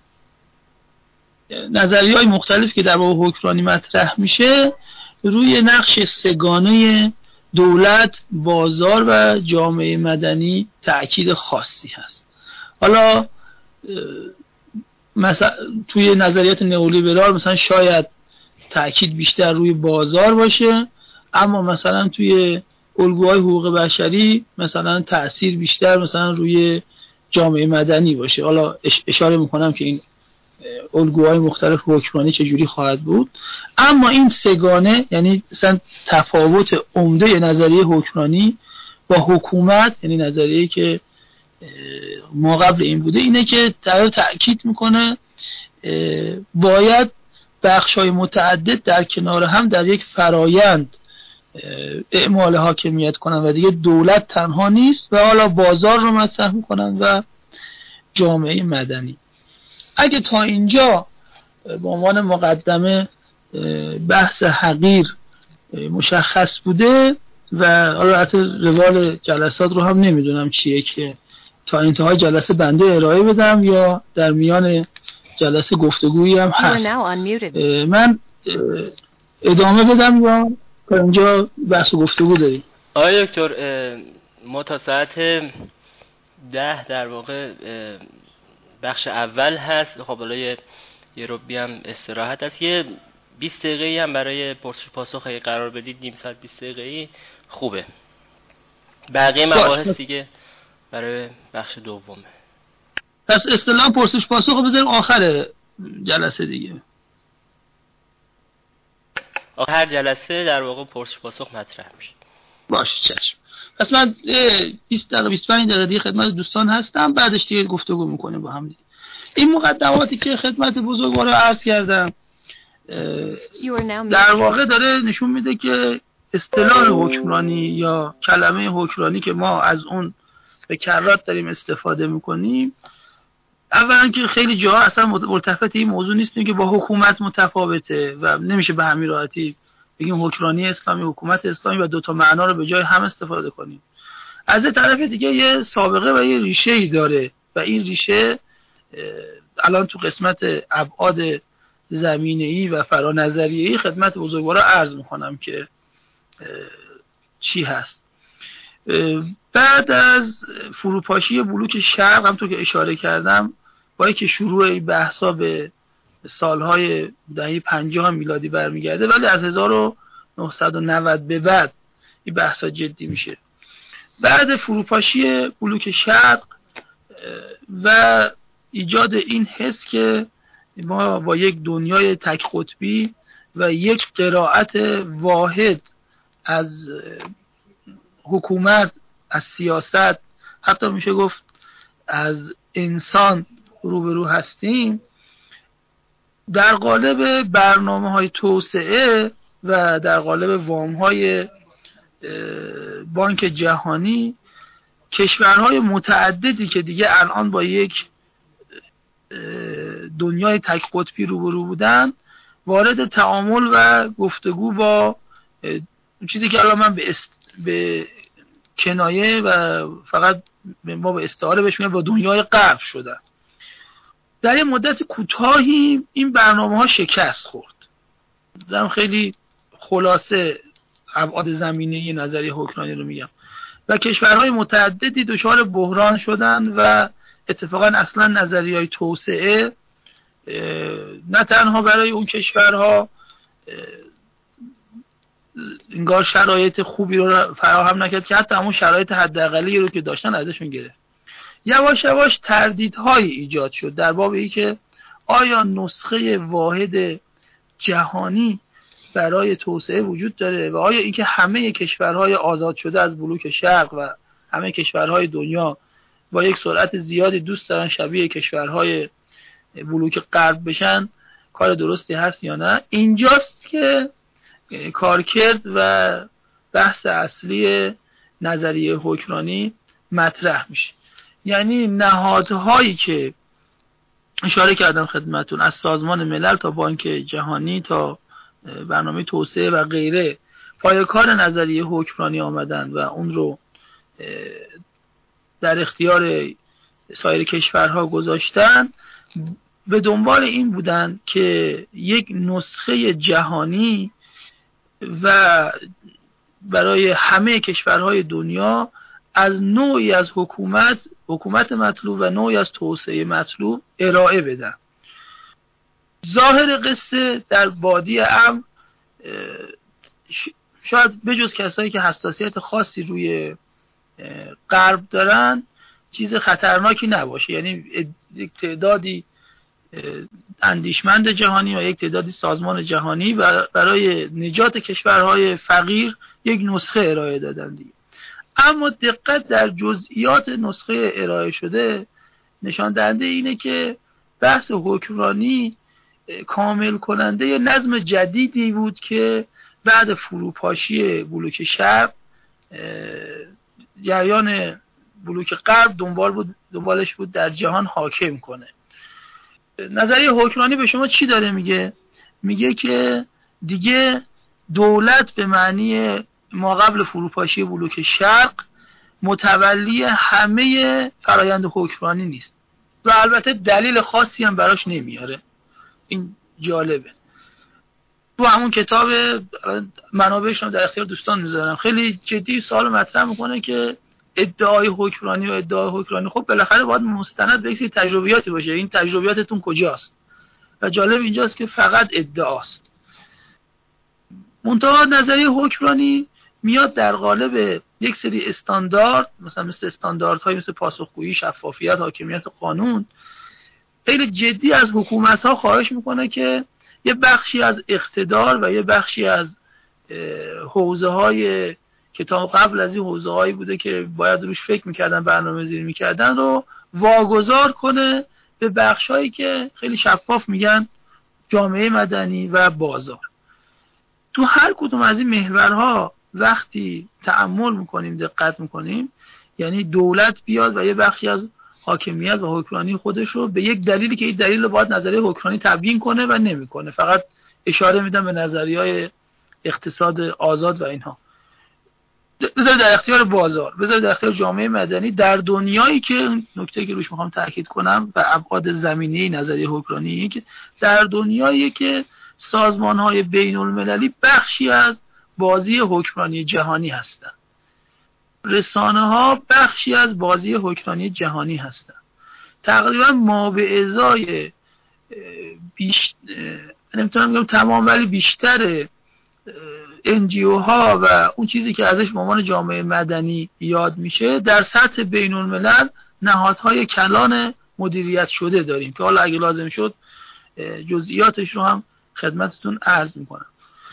نظریه‌های مختلف که در باب حکمرانی مطرح میشه روی نقش سگانه دولت، بازار و جامعه مدنی تأکید خاصی هست. حالا مثلا توی نظریات نئولیبرال مثلا شاید تأکید بیشتر روی بازار باشه، اما مثلا توی الگوهای حقوق بشری مثلا تأثیر بیشتر مثلا روی جامعه مدنی باشه. حالا اشاره میکنم که این الگوهای مختلف حکمرانی چجوری خواهد بود، اما این سگانه یعنی مثلا تفاوت عمده نظریه حکمرانی با حکومت، یعنی نظریه‌ای که ما قبل این بوده، اینه که تأکید میکنه باید بخش‌های متعدد در کنار هم در یک فرایند اعمال حاکمیت کنن و دیگه دولت تنها نیست و حالا بازار رو مطرح میکنن و جامعه مدنی. اگه تا اینجا به عنوان مقدمه بحث حقیر مشخص بوده و حالا حتی روال جلسات رو هم نمیدونم چیه که تا انتهای جلسه بنده ارائه بدم یا در میان جلسه گفتگویی هم هست. من ادامه بدم یا تا اینجا بحث و گفتگو داریم؟
آقای دکتر ما تا ساعت ده در واقع بخش اول هست، خب حالا یه یه ربی هم استراحت هست، یه بیست دقیقه هم برای پرسش پاسخ اگه قرار بدید، نیم ساعت بیست دقیقه خوبه. بقیه مباحث دیگه برای بخش دومه.
پس اصطلاحاً پرسش پاسخ رو بذاریم آخر جلسه دیگه.
آخر جلسه در واقع پرسش پاسخ مطرح میشه.
باشه چشم. پس من بیست دقیقه بیست و پنج دقیقه دیگه خدمت دوستان هستم، بعدش دیگه گفتگو میکنیم با هم دیگه. این مقدماتی که خدمت بزرگوارا عرض کردم در واقع داره نشون میده که اصطلاح حکمرانی یا کلمه حکمرانی که ما از اون به کرات داریم استفاده میکنیم، اولا که خیلی جاها اصلا ملتفت این موضوع نیستیم که با حکومت متفاوته و نمیشه به همین راحتی بگیم حکمرانی اسلامی، حکومت اسلامی و دوتا معنا رو به جای هم استفاده کنیم. از طرف دیگه یه سابقه و یه ریشه‌ای داره و این ریشه الان تو قسمت ابعاد زمینه‌ای و فرانظریه‌ای خدمت بزرگوارا عرض میکنم که چی هست. بعد از فروپاشی بلوک شرق هم تو که اشاره کردم، با اینکه شروع این بحثا به سالهای دهه پنجاه میلادی برمیگرده، ولی از هزار و نهصد و نود به بعد این بحثا جدی میشه. بعد فروپاشی بلوک شرق و ایجاد این حس که ما با یک دنیای تک قطبی و یک قرائت واحد از حکومت، از سیاست، حتی میشه گفت از انسان روبرو هستیم، در قالب برنامه‌های توسعه و در قالب وام‌های بانک جهانی کشورهای متعددی که دیگه الان با یک دنیای تک قطبی روبرو بودن وارد تعامل و گفتگو با چیزی که الان من به, است... به کنایه و فقط ما به استعاره بهش میگم با دنیای غرب شدن. در یه مدت کوتاهی این برنامه ها شکست خورد. دارم خیلی خلاصه ابعاد زمینه‌ای نظریه حکمرانی رو میگم و کشورهای متعددی دچار بحران شدن و اتفاقا اصلا نظریه‌های توسعه نه تنها برای اون کشورها انگار شرایط خوبی رو فراهم نکرد که حتی همون شرایط حداقلی رو که داشتن ازشون گرفت. یواش یواش تردیدهایی ایجاد شد در باب این که آیا نسخه واحد جهانی برای توسعه وجود داره و آیا اینکه همه کشورهای آزاد شده از بلوک شرق و همه کشورهای دنیا با یک سرعت زیادی دوست دارن شبیه کشورهای بلوک غرب بشن کار درستی هست یا نه. اینجاست که کارکرد و بحث اصلی نظریه حکمرانی مطرح میشه. یعنی نهادهایی که اشاره کردم خدمتون، از سازمان ملل تا بانک جهانی تا برنامه توسعه و غیره، پایه‌کار نظریه حکمرانی آمدن و اون رو در اختیار سایر کشورها گذاشتن، به دنبال این بودن که یک نسخه جهانی و برای همه کشورهای دنیا از نوعی از حکومت حکومت مطلوب و نوعی از توسعه مطلوب ارائه بدن. ظاهر قصه در بادی امر شاید بجز کسایی که حساسیت خاصی روی غرب دارن چیز خطرناکی نباشه. یعنی یک تعدادی اندیشمند جهانی و یک تعدادی سازمان جهانی برای نجات کشورهای فقیر یک نسخه ارائه دادن دیگه. اما دقت در جزئیات نسخه ارائه شده نشان دهنده اینه که بحث حکمرانی کامل کننده نظم جدیدی بود که بعد فروپاشی بلوک شرق جریان بلوک غرب دنبال بود دنبالش بود در جهان حاکم کنه. نظریه حکمرانی به شما چی داره میگه؟ میگه که دیگه دولت به معنی ما قبل فروپاشی بلوک شرق متولی همه فرایند حکمرانی نیست و البته دلیل خاصی هم براش نمیاره. این جالبه. تو همون کتاب منابعش رو در اختیار دوستان میذارم، خیلی جدی سوال مطرح میکنه که ادعای حکمرانی و ادعای حکمرانی خب بالاخره باید مستند به یک تجربیاتی باشه. این تجربیاتتون کجاست؟ و جالب اینجاست که فقط ادعاست. منتها نظریه حکمرانی میاد در قالب یک سری استاندارد، مثلا مثل استانداردهای مثل پاسخگویی، شفافیت، حاکمیت قانون، خیلی جدی از حکومت‌ها خواهش میکنه که یه بخشی از اقتدار و یه بخشی از حوزه‌های که تا قبل از این حوزه‌هایی بوده که باید روش فکر میکردن، برنامه‌ریزی میکردن، رو واگذار کنه به بخش‌هایی که خیلی شفاف میگن جامعه مدنی و بازار. تو هر کدوم از این محورها وقتی تأمل میکنیم، دقت میکنیم، یعنی دولت بیاد و یه بخشی از حاکمیت و حکمرانی خودش رو به یک دلیلی که این دلیل رو باید نظریه حکمرانی تبیین کنه و نمیکنه، فقط اشاره میدن به نظریه‌های اقتصاد آزاد و اینها، بذار در اختیار بازار، بذار در اختیار جامعه مدنی. در دنیایی که نکته که روش میخوام تاکید کنم و ابعاد زمینی نظریه حکمرانی اینه که در دنیایی که سازمان‌های بین‌المللی بخشی از بازی حکمرانی جهانی هستند، رسانه‌ها بخشی از بازی حکمرانی جهانی هستند، تقریبا ما به ازای بیش نمیتونم بگم تمام ولی بیشتر انجیو ها و اون چیزی که ازش به عنوان جامعه مدنی یاد میشه در سطح بین الملل نهادهای کلان مدیریت شده داریم که حالا اگه لازم شد جزئیاتش رو هم خدمتتون عرض میکنم.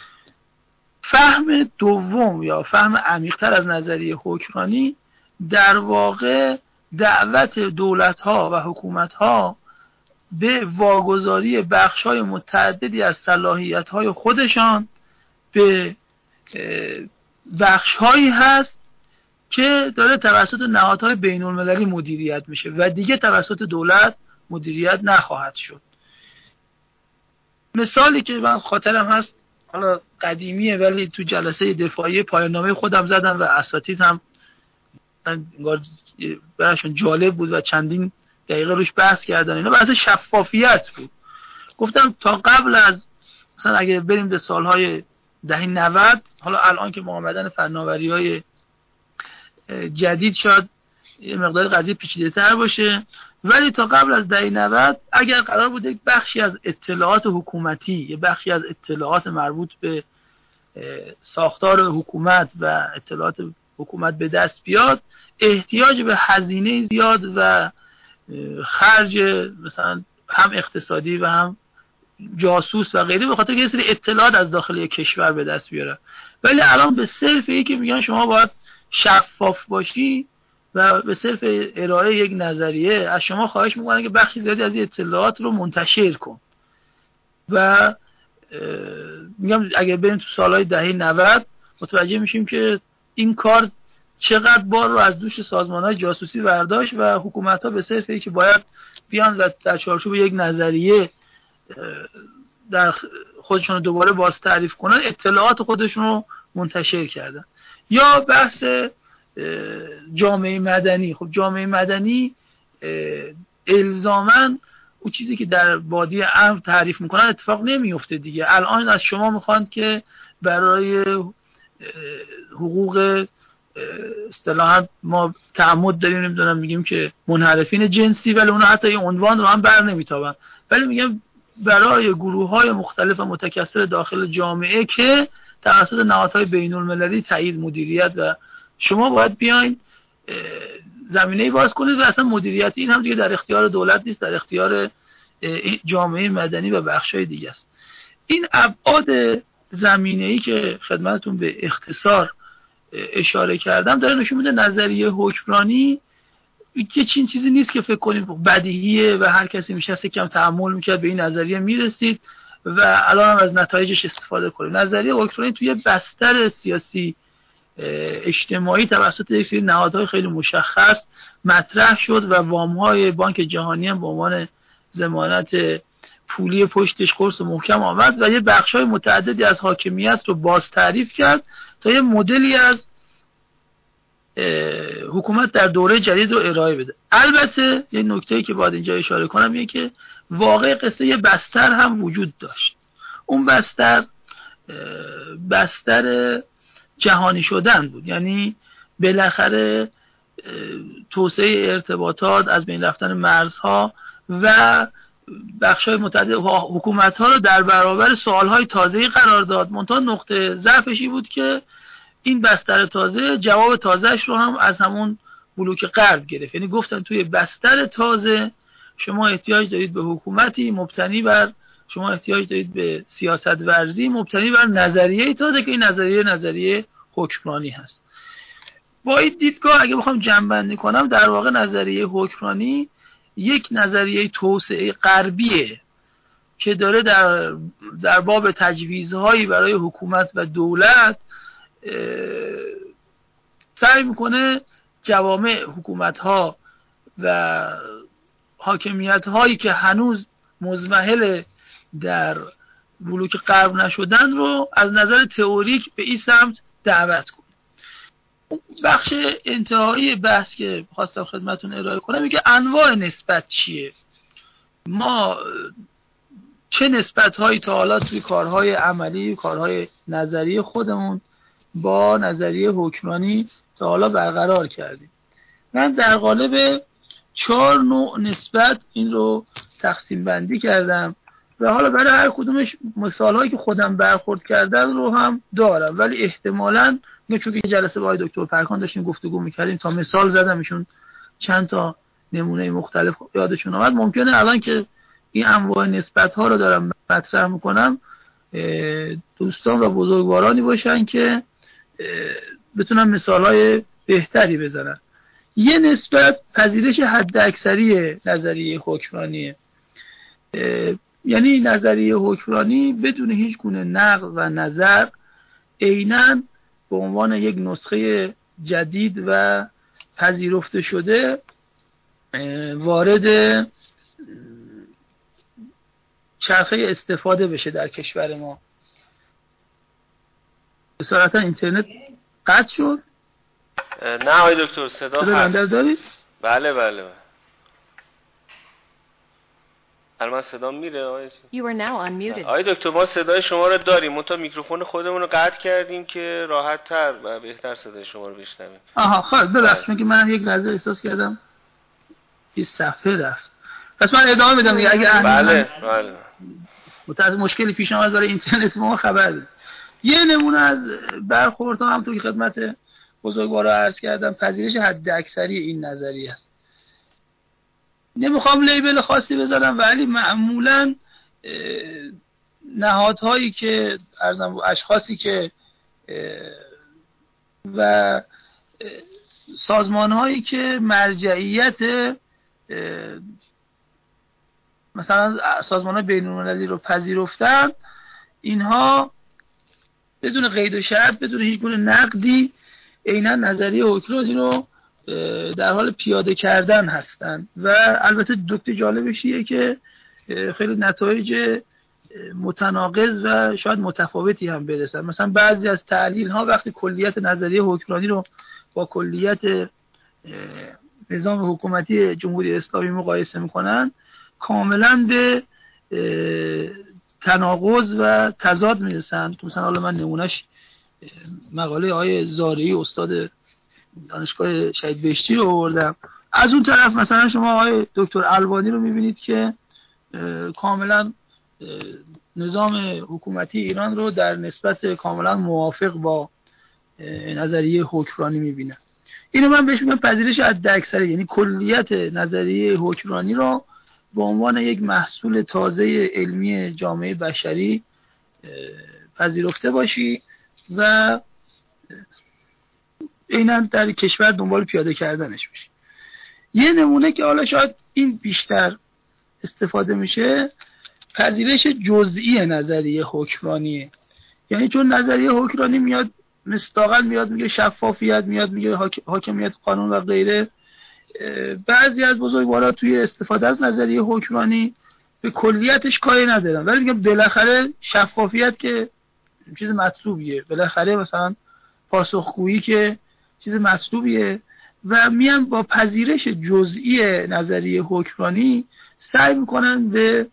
فهم دوم یا فهم عمیق‌تر از نظریه حکمرانی در واقع دعوت دولت‌ها و حکومت‌ها به واگذاری بخش‌های متعددی از صلاحیت‌های خودشان به بخش‌هایی هست که داره توسط نهادهای بین‌المللی مدیریت میشه و دیگه توسط دولت مدیریت نخواهد شد. مثالی که من خاطرم هست، حالا قدیمیه ولی تو جلسه دفاعی پایان نامه خودم زدم و اساتید هم انگار براشون جالب بود و چندین دقیقه روش بحث کردن. اینا بحث شفافیت بود. گفتم تا قبل از مثلا اگه بریم به سالهای دهه نود، حالا الان که ما آمدن فناوری‌های جدید شاید یه مقدار قضیه پیچیده‌تر باشه، ولی تا قبل از دهه نود اگر قرار بود یک بخشی از اطلاعات حکومتی، یه بخشی از اطلاعات مربوط به ساختار حکومت و اطلاعات حکومت به دست بیاد، احتیاج به هزینه زیاد و خرج مثلا هم اقتصادی و هم جاسوس و غیره به خاطر که یه سری اطلاعات از داخل یک کشور به دست بیاره. ولی الان به صرف این که میگن شما باید شفاف باشی و به صرف ارائه یک نظریه از شما خواهش میکنن که بخشی زیادی از این اطلاعات رو منتشر کن. و میگم اگر بریم تو سالهای دهه نود متوجه میشیم که این کار چقدر بار رو از دوش سازمان‌های جاسوسی برداشت و حکومت‌ها به صرف اینکه باید بیان و در چارچوب یک نظریه در خودشون رو دوباره باز تعریف کنن اطلاعات خودشون رو منتشر کردن. یا بحث جامعه مدنی. خب جامعه مدنی الزاماً اون چیزی که در بادی امر تعریف میکنن اتفاق نمیفته دیگه. الان از شما میخوان که برای حقوق اصطلاحاً ما تعمد داریم نمیدونم میگیم که منحرفین جنسی، ولی اونا حتی این عنوان رو هم بر نمیتابن، ولی میگم برای گروه‌های مختلف و متکثر داخل جامعه که توسط نهادهای بین‌المللی تایید مدیریت و شما باید بیاین زمینه‌ای باز کنید و اصلا مدیریت این هم دیگه در اختیار دولت نیست، در اختیار جامعه مدنی و بخش‌های دیگه است. این ابعاد زمینه‌ای که خدمتتون به اختصار اشاره کردم داره نشون میده نظریه حکمرانی یه چین چیزی نیست که فکر کنیم بدیهیه و هر کسی میشه کم تأمل میکرد به این نظریه میرسید و الان هم از نتایجش استفاده کنیم. نظریه حکمرانی توی بستر سیاسی اجتماعی توسط یک سری نهادهای خیلی مشخص مطرح شد و وام‌های بانک جهانی هم به عنوان ضمانت پولی پشتش قرص محکم آمد و یه بخش‌های متعددی از حاکمیت رو باز تعریف کرد تا یه مدلی از حکومت در دوره جدید رو ارائه بده. البته یه نکته‌ای که باید اینجا اشاره کنم اینه که واقع قصه یه بستر هم وجود داشت. اون بستر بستر جهانی شدن بود، یعنی بالاخره توسعه ارتباطات، از بین رفتن مرزها و بخش‌های متعدد حکومت‌ها رو در برابر سوال‌های تازه‌ای قرار داد. منتها نقطه ضعفش بود که این بستر تازه جواب تازهش رو هم از همون بلوک غرب گرفت. یعنی گفتن توی بستر تازه شما احتیاج دارید به حکومتی مبتنی بر شما احتیاج دارید به سیاست ورزی مبتنی بر نظریه تازه که این نظریه نظریه حکمرانی هست. با این دیدگاه اگه بخوام جمع‌بندی کنم در واقع نظریه حکمرانی یک نظریه توسعه غربیه که داره در در باب تجویزهایی برای حکومت و دولت سعی میکنه جوامع حکومت‌ها و حاکمیت‌هایی که هنوز مزمحل در بلوک غرب نشدن رو از نظر تئوریک به این سمت دعوت کنه. بخش انتهایی بحث که خواستم خدمتون ارائه کنم میگه انواع نسبت چیه، ما چه نسبت‌هایی تا حالا توی کارهای عملی کارهای نظری خودمون با نظریه حکمرانی تا حالا برقرار کردیم. من در قالب چهار نوع نسبت این رو تقسیم بندی کردم و حالا برای هر کدومش مثالهایی که خودم برخورد کردم رو هم دارم، ولی احتمالاً چون که جلسه با آقای دکتر پرکان داشتیم گفتگو میکردیم تا مثال زدم ایشون چند تا نمونه مختلف یادشون آمد، ممکنه الان که این انواع نسبت ها رو دارم مطرح میکنم دوستان و بزرگوارانی باشن که بتونن مثال های بهتری بزنن. یه نسبت پذیرش حد اکثری نظریه حکمرانیه، یعنی نظریه حکمرانی بدون هیچ گونه نقد و نظر عیناً به عنوان یک نسخه جدید و پذیرفته شده وارد چرخه استفاده بشه در کشور ما. بصراحتا اینترنت قطع شد.
نه آقای دکتر صدا هست.
دارید؟
بله بله الان صدا میره آقای
You are now unmuted.
آقای دکتر ما صدای شما رو داریم، منتها میکروفون خودمون رو قطع کردیم که راحت تر و بهتر صدای شما رو بشنویم.
آها خب ببخشید که من یک لحظه احساس کردم این صفحه رفت. پس من ادامه میدم دیگه اگه
بله بله
متأسف مشکلی پیش آمد برای اینترنت ما خبر بده. یه نمونه از برخوردها هم توی خدمت بزرگوارا عرض کردم، پذیرش حد اکثری این نظریه است. نمیخوام لیبل خاصی بذارم ولی معمولاً نهادهایی که ارزم اشخاصی که و سازمانهایی که مرجعیت مثلا سازمان‌های بین‌المللی رو پذیرفتن، اینها بدون قید و شرط، بدون هیچ گونه نقدی، عیناً نظریه حکمرانی رو در حال پیاده کردن هستن. و البته نکته جالبش اینه که خیلی نتایج متناقض و شاید متفاوتی هم برسن. مثلا بعضی از تحلیل ها وقتی کلیت نظریه حکمرانی رو با کلیت نظام حکومتی جمهوری اسلامی مقایسه میکنن، کاملا به تناقض و تضاد میرسن. مثلا حالا من نمونهش مقاله آقای زارعی استاد دانشگاه شهید بهشتی رو آوردم. از اون طرف مثلا شما آقای دکتر الوانی رو میبینید که کاملا نظام حکومتی ایران رو در نسبت کاملا موافق با نظریه حکمرانی میبینه. اینو من بهش میگم پذیرش حداکثری، یعنی کلیت نظریه حکمرانی رو به عنوان یک محصول تازه علمی جامعه بشری پذیرفته باشی و عیناً در کشور دنبال پیاده کردنش باشی. یه نمونه که حالا شاید این بیشتر استفاده میشه، پذیرش جزئی نظریه حکمرانیه. یعنی چون نظریه حکمرانی میاد مستقل میاد میگه شفافیت، میاد میگه حاکمیت قانون و غیره، بعضی از بزرگوارا توی استفاده از نظریه حکمرانی به کلیتش کاری ندارن، ولی میگم بالاخره شفافیت که چیز مطلوبیه، بالاخره مثلا پاسخگویی که چیز مطلوبیه، و میان با پذیرش جزئی نظریه حکمرانی سعی میکنن به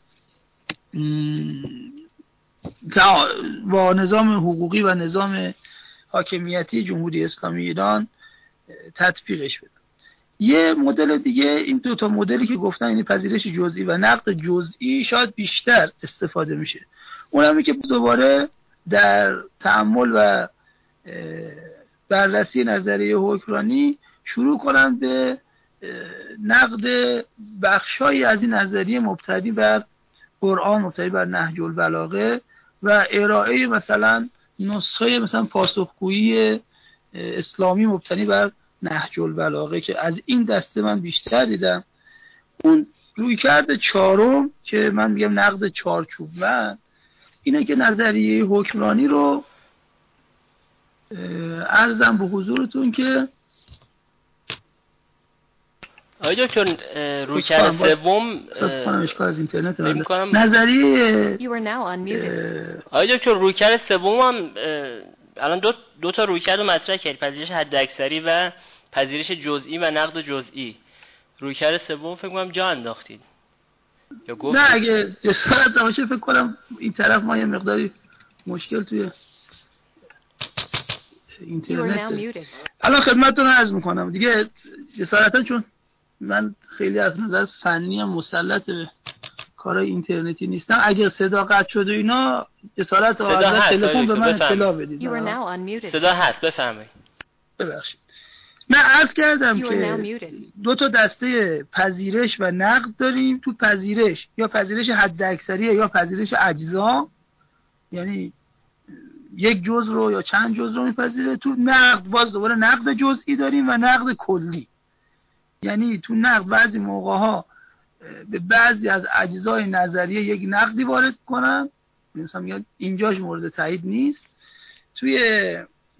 با نظام حقوقی و نظام حاکمیتی جمهوری اسلامی ایران تطبیقش بدن. یه مدل دیگه، این دو تا مدلی که گفتن، یعنی پذیرش جزئی و نقد جزئی، شاید بیشتر استفاده میشه. اونمی که دوباره در تأمل و بررسی نظریه حکمرانی شروع کنن به نقد بخشایی از این نظریه مبتنی بر قرآن، مبتنی بر نهج البلاغه و ارائه مثلا نسخه مثلا پاسخگویی اسلامی مبتنی بر نهج البلاغه که از این دسته من بیشتر دیدم. اون رویکرد چهارم که من میگم نقد چارچوب‌بند، اینه که نظریه حکمرانی رو عرضم به حضورتون که
آیا دکتر رویکرد سوم
اشکال از اینترنت نظریه
آیا دکتر رویکرد سوم هم الان دو دو تا رویکرد رو مطرح کردید، پذیرش حداکثری و پذیرش جزئی و نقد جزئی. رویکرد سوم فکر کنم جا انداختید یا گفتید؟
نه اگه جسارت باشه فکر کنم این طرف ما یه مقداری مشکل توی اینترنت. الان خدمتتون عرض میکنم دیگه جسارتا، چون من خیلی از نظر فنی هم مسلط به کارهای اینترنتی نیستم. اگه صدا قطع شده اینا جسارت آورده تلفن به من اطلاع بدید.
صدا هست، بفرمایید.
ببخشید. من عرض کردم که دو تا دسته پذیرش و نقد داریم. تو پذیرش یا پذیرش حداکثریه یا پذیرش اجزا، یعنی یک جزء رو یا چند جزء رو میپذیره. تو نقد باز دوباره نقد جزئی داریم و نقد کلی. یعنی تو نقد بعضی موقع ها به بعضی از اجزای نظریه یک نقدی وارد کنن، مثلا میگن اینجاش مورد تایید نیست. توی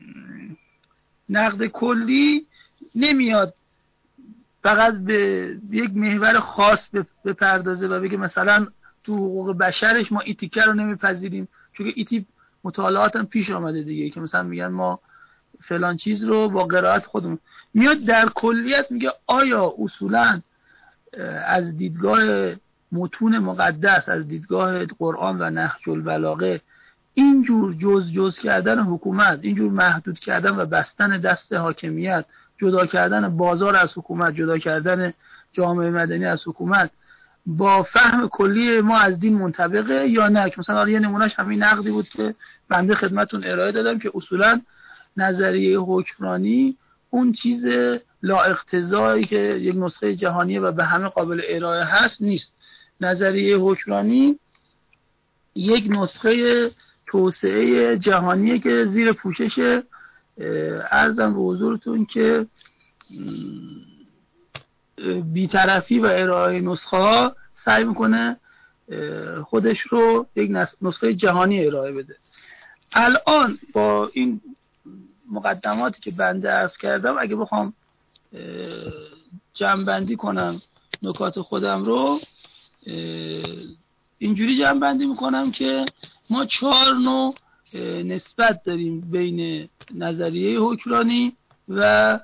نقد کلی نمیاد فقط به یک محور خاص بپردازه و بگه مثلا تو حقوق بشرش ما این تیکه رو نمیپذیریم، چون که این تیپ مطالعات هم پیش آمده دیگه که مثلا میگن ما فلان چیز رو با قرائت خودمون. میاد در کلیت میگه آیا اصولا از دیدگاه متون مقدس، از دیدگاه قرآن و نهج البلاغه، اینجور جز جز کردن حکومت، اینجور محدود کردن و بستن دست حاکمیت، جدا کردن بازار از حکومت، جدا کردن جامعه مدنی از حکومت، با فهم کلی ما از دین منطبقه یا نه. که مثلا یه نمونهش همین نقدی بود که بنده خدمتتون ارائه دادم که اصولا نظریه حکمرانی اون چیز لا اقتضایی که یک نسخه جهانیه و به همه قابل ارائه هست نیست. نظریه حکمرانی یک نسخه توسعه جهانیه که زیر پوشش عرضم به حضورتون که بی‌طرفی و ارائه نسخه ها سعی میکنه خودش رو یک نسخه جهانی ارائه بده. الان با این مقدماتی که بنده عرض کردم اگه بخوام جمع‌بندی کنم نکات خودم رو اینجوری جمع‌بندی میکنم که ما چهار نوع نسبت داریم بین نظریه حکمرانی و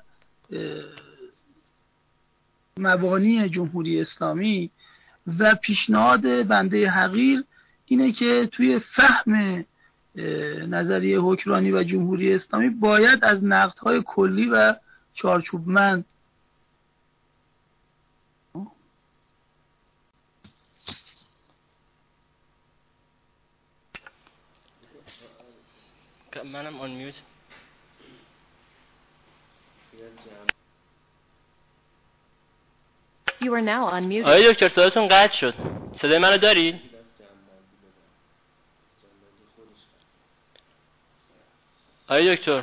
مبانی جمهوری اسلامی و پیشنهاد بنده حقیر اینه که توی فهم نظریه حکمرانی و جمهوری اسلامی باید از نقدهای کلی و چارچوبمند
منم آن میوت.
You are now unmuted.
آقای دکتر صداتون قطع شد. صدای منو دارید؟ آقای دکتر.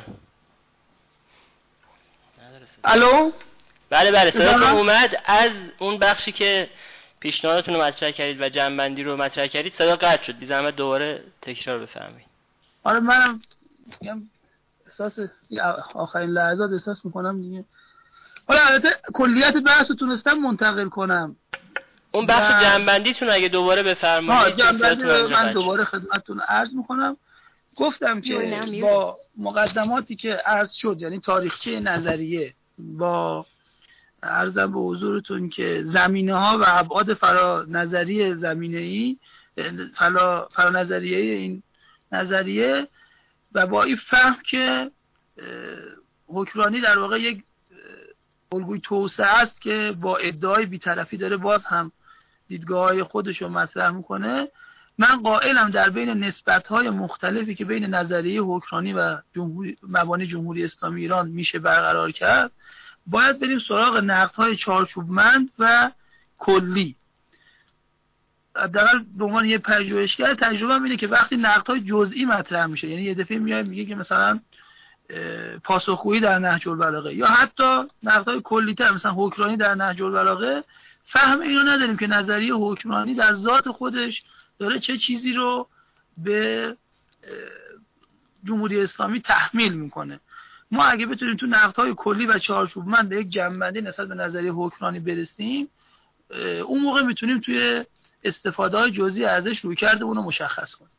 الو؟
بله بله صداتون اومد. از اون بخشی که پیشنهادتون رو مطرح کردید و جمع‌بندی رو مطرح کردید صدا قطع شد. بی زحمت دوباره تکرار بفرمایید.
آره منم میگم احساس آخرین لحظات احساس میکنم دیگه. حالا البته کلیت بحث رو تونستم منتقل کنم.
اون بخش و... جمع‌بندیتون اگه دوباره بفرمایید.
جمع‌بندی رو من دوباره خدمتتون عرض میکنم. گفتم که با مقدماتی که عرض شد، یعنی تاریخچه نظریه، با عرضم به حضورتون که زمینه‌ها و ابعاد فرا نظری زمینه‌ای فرا فرا نظریه این نظریه و با این فهم که حکمرانی در واقع یک الگوی توسعه است که با ادعای بی‌طرفی داره باز هم دیدگاه‌های خودش رو مطرح میکنه، من قائلم در بین نسبت‌های مختلفی که بین نظریه حکمرانی و جمهوری مبانی جمهوری اسلامی ایران میشه برقرار کرد باید بریم سراغ نقدهای چارچوبمند و کلی. حداقل به عنوان یه پژوهشگر تجربه‌ام اینه که وقتی نقدهای جزئی مطرح میشه، یعنی یه دفعه میاد میگه که مثلا پاسخگویی در نهج البلاغه یا حتی نقدهای کلی‌تر مثلا حکمرانی در نهج البلاغه، فهم اینو نداریم که نظریه حکمرانی در ذات خودش داره چه چیزی رو به جمهوری اسلامی تحمیل میکنه. ما اگه بتونیم تو نقدهای کلی و چارچوبمند به یک جمع‌بندی نسبت به نظریه حکمرانی برسیم، اون موقع میتونیم توی استفاده‌های جزئی ازش رویکرد اون رو مشخص کنیم.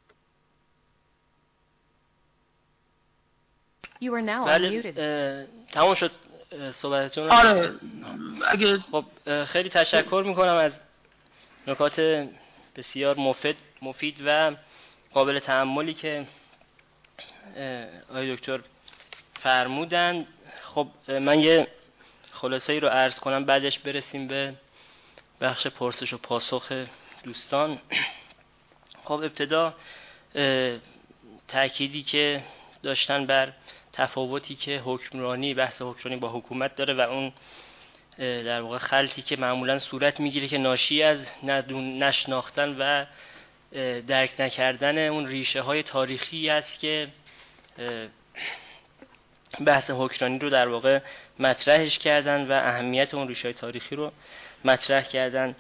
You are now
بله تمام شد صحبتتون.
آره اگه
خب خیلی تشکر میکنم از نکات بسیار مفید مفید و قابل تأملی که آقای دکتر فرمودن. خب من یه خلاصه‌ای رو عرض کنم بعدش برسیم به بخش پرسش و پاسخ دوستان. خب ابتدا تأکیدی که داشتن بر تفاوتی که حکمرانی بحث حکمرانی با حکومت داره و اون در واقع خلطی که معمولا صورت میگیره که ناشی از ندون نشناختن و درک نکردن اون ریشه های تاریخی است که بحث حکمرانی رو در واقع مطرحش کردن و اهمیت اون ریشه های تاریخی رو مطرح کردن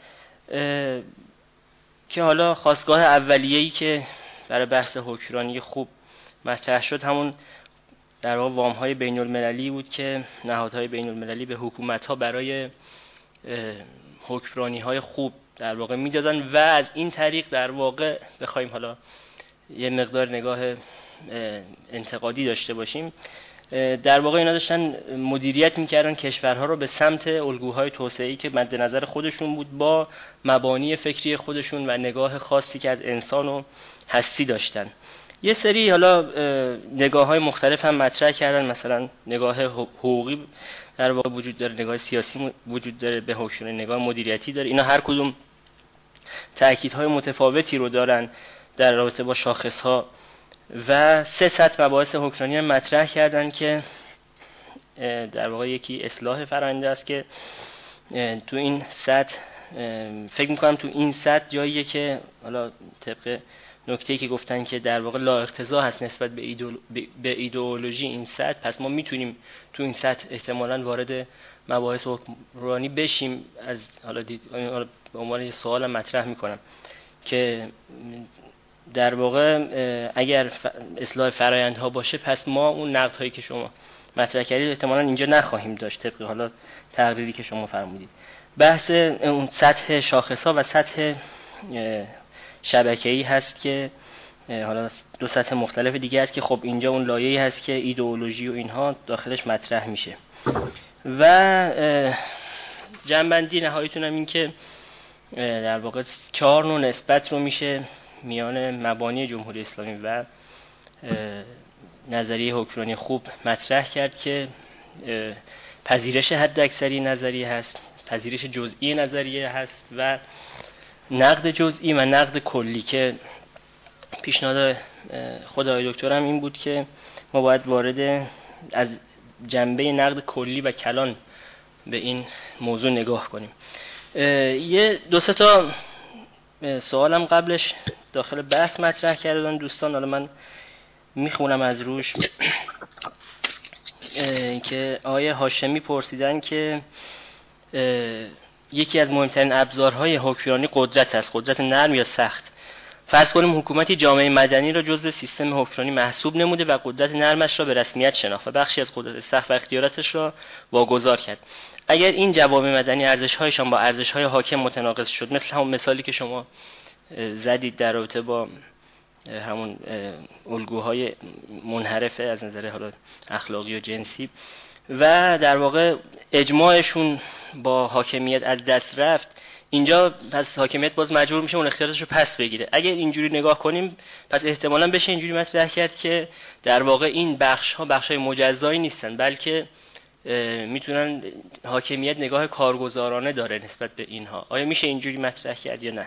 که حالا خاستگاه اولیه‌ای که برای بحث حکمرانی خوب مطرح شد همون در واقع وام‌های بین‌المللی بود که نهادهای بین‌المللی به حکومت‌ها برای حکمرانی‌های خوب در واقع میدادن و از این طریق در واقع بخوایم حالا یه مقدار نگاه انتقادی داشته باشیم، در واقع اینا داشتن مدیریت میکردن کشورها رو به سمت الگوهای توسعه‌ای که مد نظر خودشون بود با مبانی فکری خودشون و نگاه خاصی که از انسان و هستی داشتن. یه سری حالا نگاه‌های مختلف هم مطرح کردن، مثلا نگاه حقوقی در واقع وجود داره، نگاه سیاسی وجود داره به حکمرانی، نگاه مدیریتی داره. اینا هر کدوم تأکیدهای متفاوتی رو دارن در رابطه با شاخص‌ها و سه سطح مباحث حکمرانی هم مطرح کردن که در واقع یکی اصلاح فرآیند است که تو این سطح فکر میکنم تو این سطح جاییه که حالا طبق نکته‌ای که گفتن که در واقع لا اقتضا هست نسبت به, ایدئول... به ایدئولوژی این سطح، پس ما میتونیم تو این سطح احتمالاً وارد مباحث حکمرانی بشیم. از حالا دید به عنوان یه سوال مطرح میکنم که در واقع اگر اصلاح فرآیندها باشه پس ما اون نقدهایی که شما مطرح کردید احتمالاً اینجا نخواهیم داشت طبق حالا تقریری که شما فرمودید. بحث اون سطح شاخص‌ها و سطح شبکه‌ای هست که حالا دو سطح مختلف دیگه است که خب اینجا اون لایه‌ای هست که ایدئولوژی و اینها داخلش مطرح میشه. و جنبندی نهاییتون هم این که در واقع چهار نوع نسبت رو میشه میان مبانی جمهوری اسلامی و نظریه حکمرانی خوب مطرح کرد که پذیرش حداکثری نظریه هست، پذیرش جزئی نظریه هست و نقد جزئی و نقد کلی، که پیشنهاد خود آقای دکترم این بود که ما باید وارد از جنبه نقد کلی و کلان به این موضوع نگاه کنیم. یه دو سه تا سوالم قبلش داخل بحث مطرح کردن دوستان، حالا من میخونم از روش که آقای هاشمی پرسیدن که یکی از مهمترین ابزارهای حکمرانی قدرت است، قدرت نرم یا سخت. فرض کنیم حکومتی جامعه مدنی را جزو سیستم حکمرانی محسوب نموده و قدرت نرمش را به رسمیت شناخت و بخشی از قدرت سخت و اختیاراتش را واگذار کرد. اگر این جوامع مدنی ارزش‌هایشان با ارزش‌های حاکم متناقض شد، مثل همون مثالی که شما زدید در رابطه با همون الگوهای منحرفه از نظر حالا اخلاقی و جنسی و در واقع اجماعشون با حاکمیت از دست رفت، اینجا پس حاکمیت باز مجبور میشه اون اختیاراتش رو پس بگیره. اگر اینجوری نگاه کنیم پس احتمالاً بشه اینجوری مطرح کرد که در واقع این بخش ها بخش های مجزایی نیستن، بلکه میتونن حاکمیت نگاه کارگزارانه داره نسبت به اینها. آیا میشه اینجوری مطرح کرد یا نه؟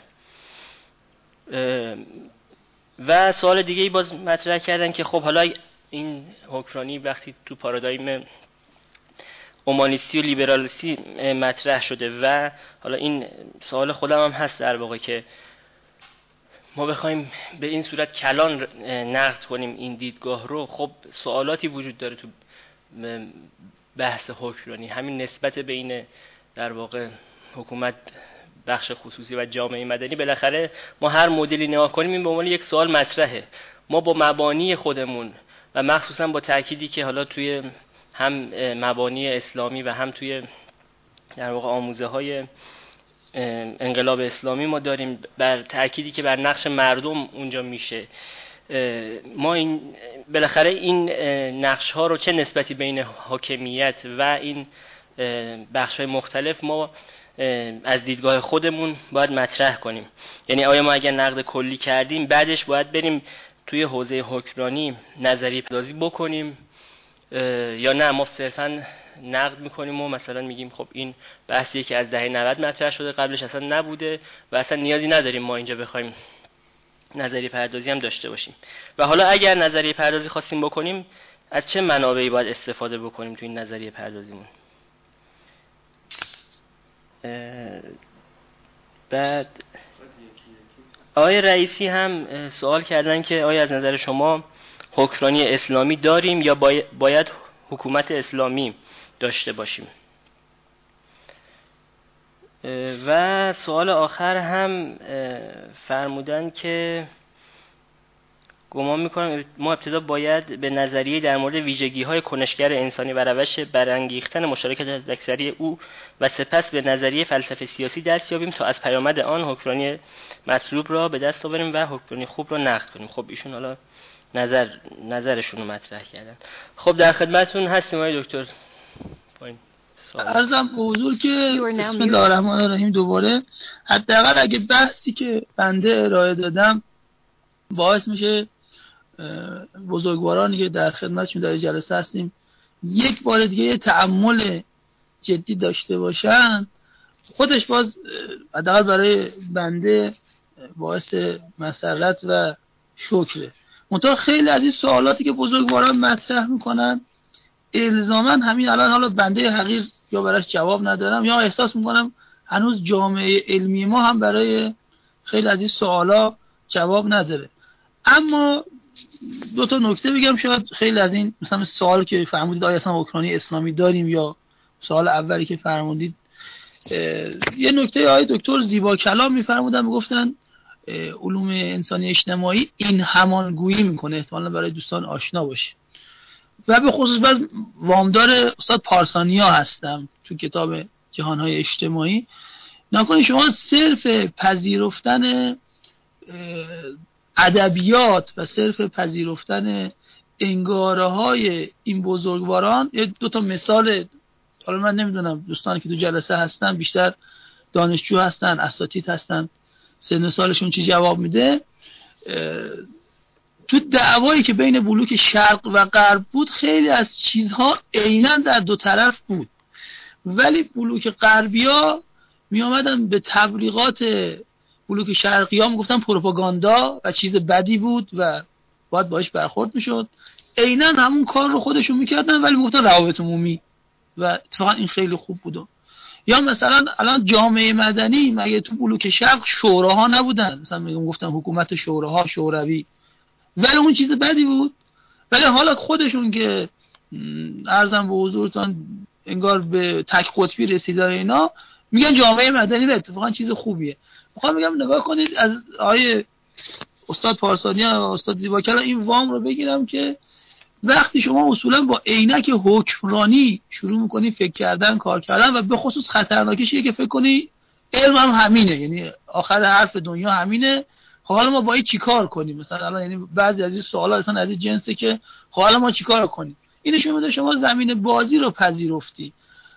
و سوال دیگه ای باز مطرح کردن که خب حالا این حکمرانی وقتی تو پارادایم اومانیستی و لیبرالیستی مطرح شده و حالا این سوال خودم هم هست در واقع که ما بخوایم به این صورت کلان نقد کنیم این دیدگاه رو، خب سوالاتی وجود داره تو بحث حکمرانی، همین نسبت بین در واقع حکومت، بخش خصوصی و جامعه مدنی. بالاخره ما هر مدلی نگاه کنیم این به عنوان یک سوال مطرحه. ما با مبانی خودمون و مخصوصا با تأکیدی که حالا توی هم مبانی اسلامی و هم توی در واقع آموزه های انقلاب اسلامی ما داریم، بر تأکیدی که بر نقش مردم اونجا میشه، ما این بالاخره این نقش ها رو چه نسبتی بین حاکمیت و این بخش های مختلف ما از دیدگاه خودمون باید مطرح کنیم. یعنی آیا ما اگر نقد کلی کردیم بعدش باید بریم توی حوزه حکمرانی نظریه پردازی بکنیم یا نه ما صرفاً نقد میکنیم و مثلا میگیم خب این بحثیه که از دهه نود مطرح شده، قبلش اصلا نبوده و اصلا نیازی نداریم ما اینجا بخوایم نظریه پردازی هم داشته باشیم. و حالا اگر نظریه پردازی خواستیم بکنیم از چه منابعی باید استفاده بکنیم تو این نظریه پردازیمون؟ بعد آقای رئیسی هم سوال کردن که آیا از نظر شما حکمرانی اسلامی داریم یا باید حکومت اسلامی داشته باشیم؟ و سوال آخر هم فرمودن که گمان میکنم ما ابتدا باید به نظریه در مورد ویژگی‌های کنشگر انسانی و روش برانگیختن مشارکت حداکثری او و سپس به نظریه فلسفه سیاسی دست یابیم تا از پیامد آن حکمرانی مطلوب را به دست آوریم و حکمرانی خوب را نقد کنیم. خب ایشون حالا نظر نظرشون رو مطرح کردن. خب در خدمتتون هستیم آقای دکتر. پایین
عرضم به حضور که بسم الله الرحمن الرحیم دوباره حداقل اگه بحثی که بنده ارائه دادم باعث میشه بزرگوارانی که در خدمتشون در جلسه هستیم یک بار دیگه یه تأمل جدی داشته باشن، خودش باز حداقل برای بنده باعث مسرت و شکره. منتها خیلی از این سوالاتی که بزرگواران مطرح میکنن الزاما همین الان حالا بنده حقیر یا براش جواب ندارم یا احساس میکنم هنوز جامعه علمی ما هم برای خیلی از این سوالا جواب نداره. اما دو تا نکته بگم، شاید خیلی از این مثلا سوال که فرمودید آیا اصلا حکمرانی اسلامی داریم، یا سوال اولی که فرمودید یه نکته آقای دکتر زیبا کلام میفرمودن، میگفتن علوم انسانی اجتماعی این همانگویی میکنه، احتمالاً برای دوستان آشنا باشه. و به خصوص باز وامدار استاد پارسانیا هستم تو کتاب جهانهای اجتماعی. نکنید شما صرف پذیرفتن ادبیات و صرف پذیرفتن انگاره های این بزرگواران، یه دو تا مثال، حالا من نمیدونم دوستانی که تو جلسه هستن بیشتر دانشجو هستن، اساتید هستن، سن سالشون چی جواب میده. تو دعوایی که بین بلوک شرق و غرب بود خیلی از چیزها عیناً در دو طرف بود، ولی بلوک غربیا می آمدن به تبلیغات بلوک شرقی ها میگفتن پروپاگاندا و چیز بدی بود و باید باش برخورد میشد. عیناً همون کار رو خودشون میکردن ولی میگفتن روابط عمومی و اتفاقا این خیلی خوب بود. یا مثلا الان جامعه مدنی مگه تو بلوک شرق شوراها نبودن؟ مثلا میگفتن حکومت شوراها، شوروی، ولی اون چیز بدی بود. ولی حالا خودشون که عرضم به حضورتان انگار به تک قطبی رسیدن اینا، میگن جامعه مدنی و اتفاقا چیز خوبیه. میخوام بگم نگاه کنید از آیه استاد پارسانیا و استاد زیباکلام این وام رو بگیرم که وقتی شما اصولا با عینک حکمرانی شروع میکنی فکر کردن، کار کردن، و به خصوص خطرناکش اینه که فکر کنی علم هم همینه، یعنی آخر حرف دنیا همینه، خب حالا ما باید چیکار کنیم؟ مثلا الان یعنی بعضی از این سوالا اصلا از این جنسه که خب حالا ما چیکار کنیم؟ اینو شما شما زمین بازی رو پذیرفتی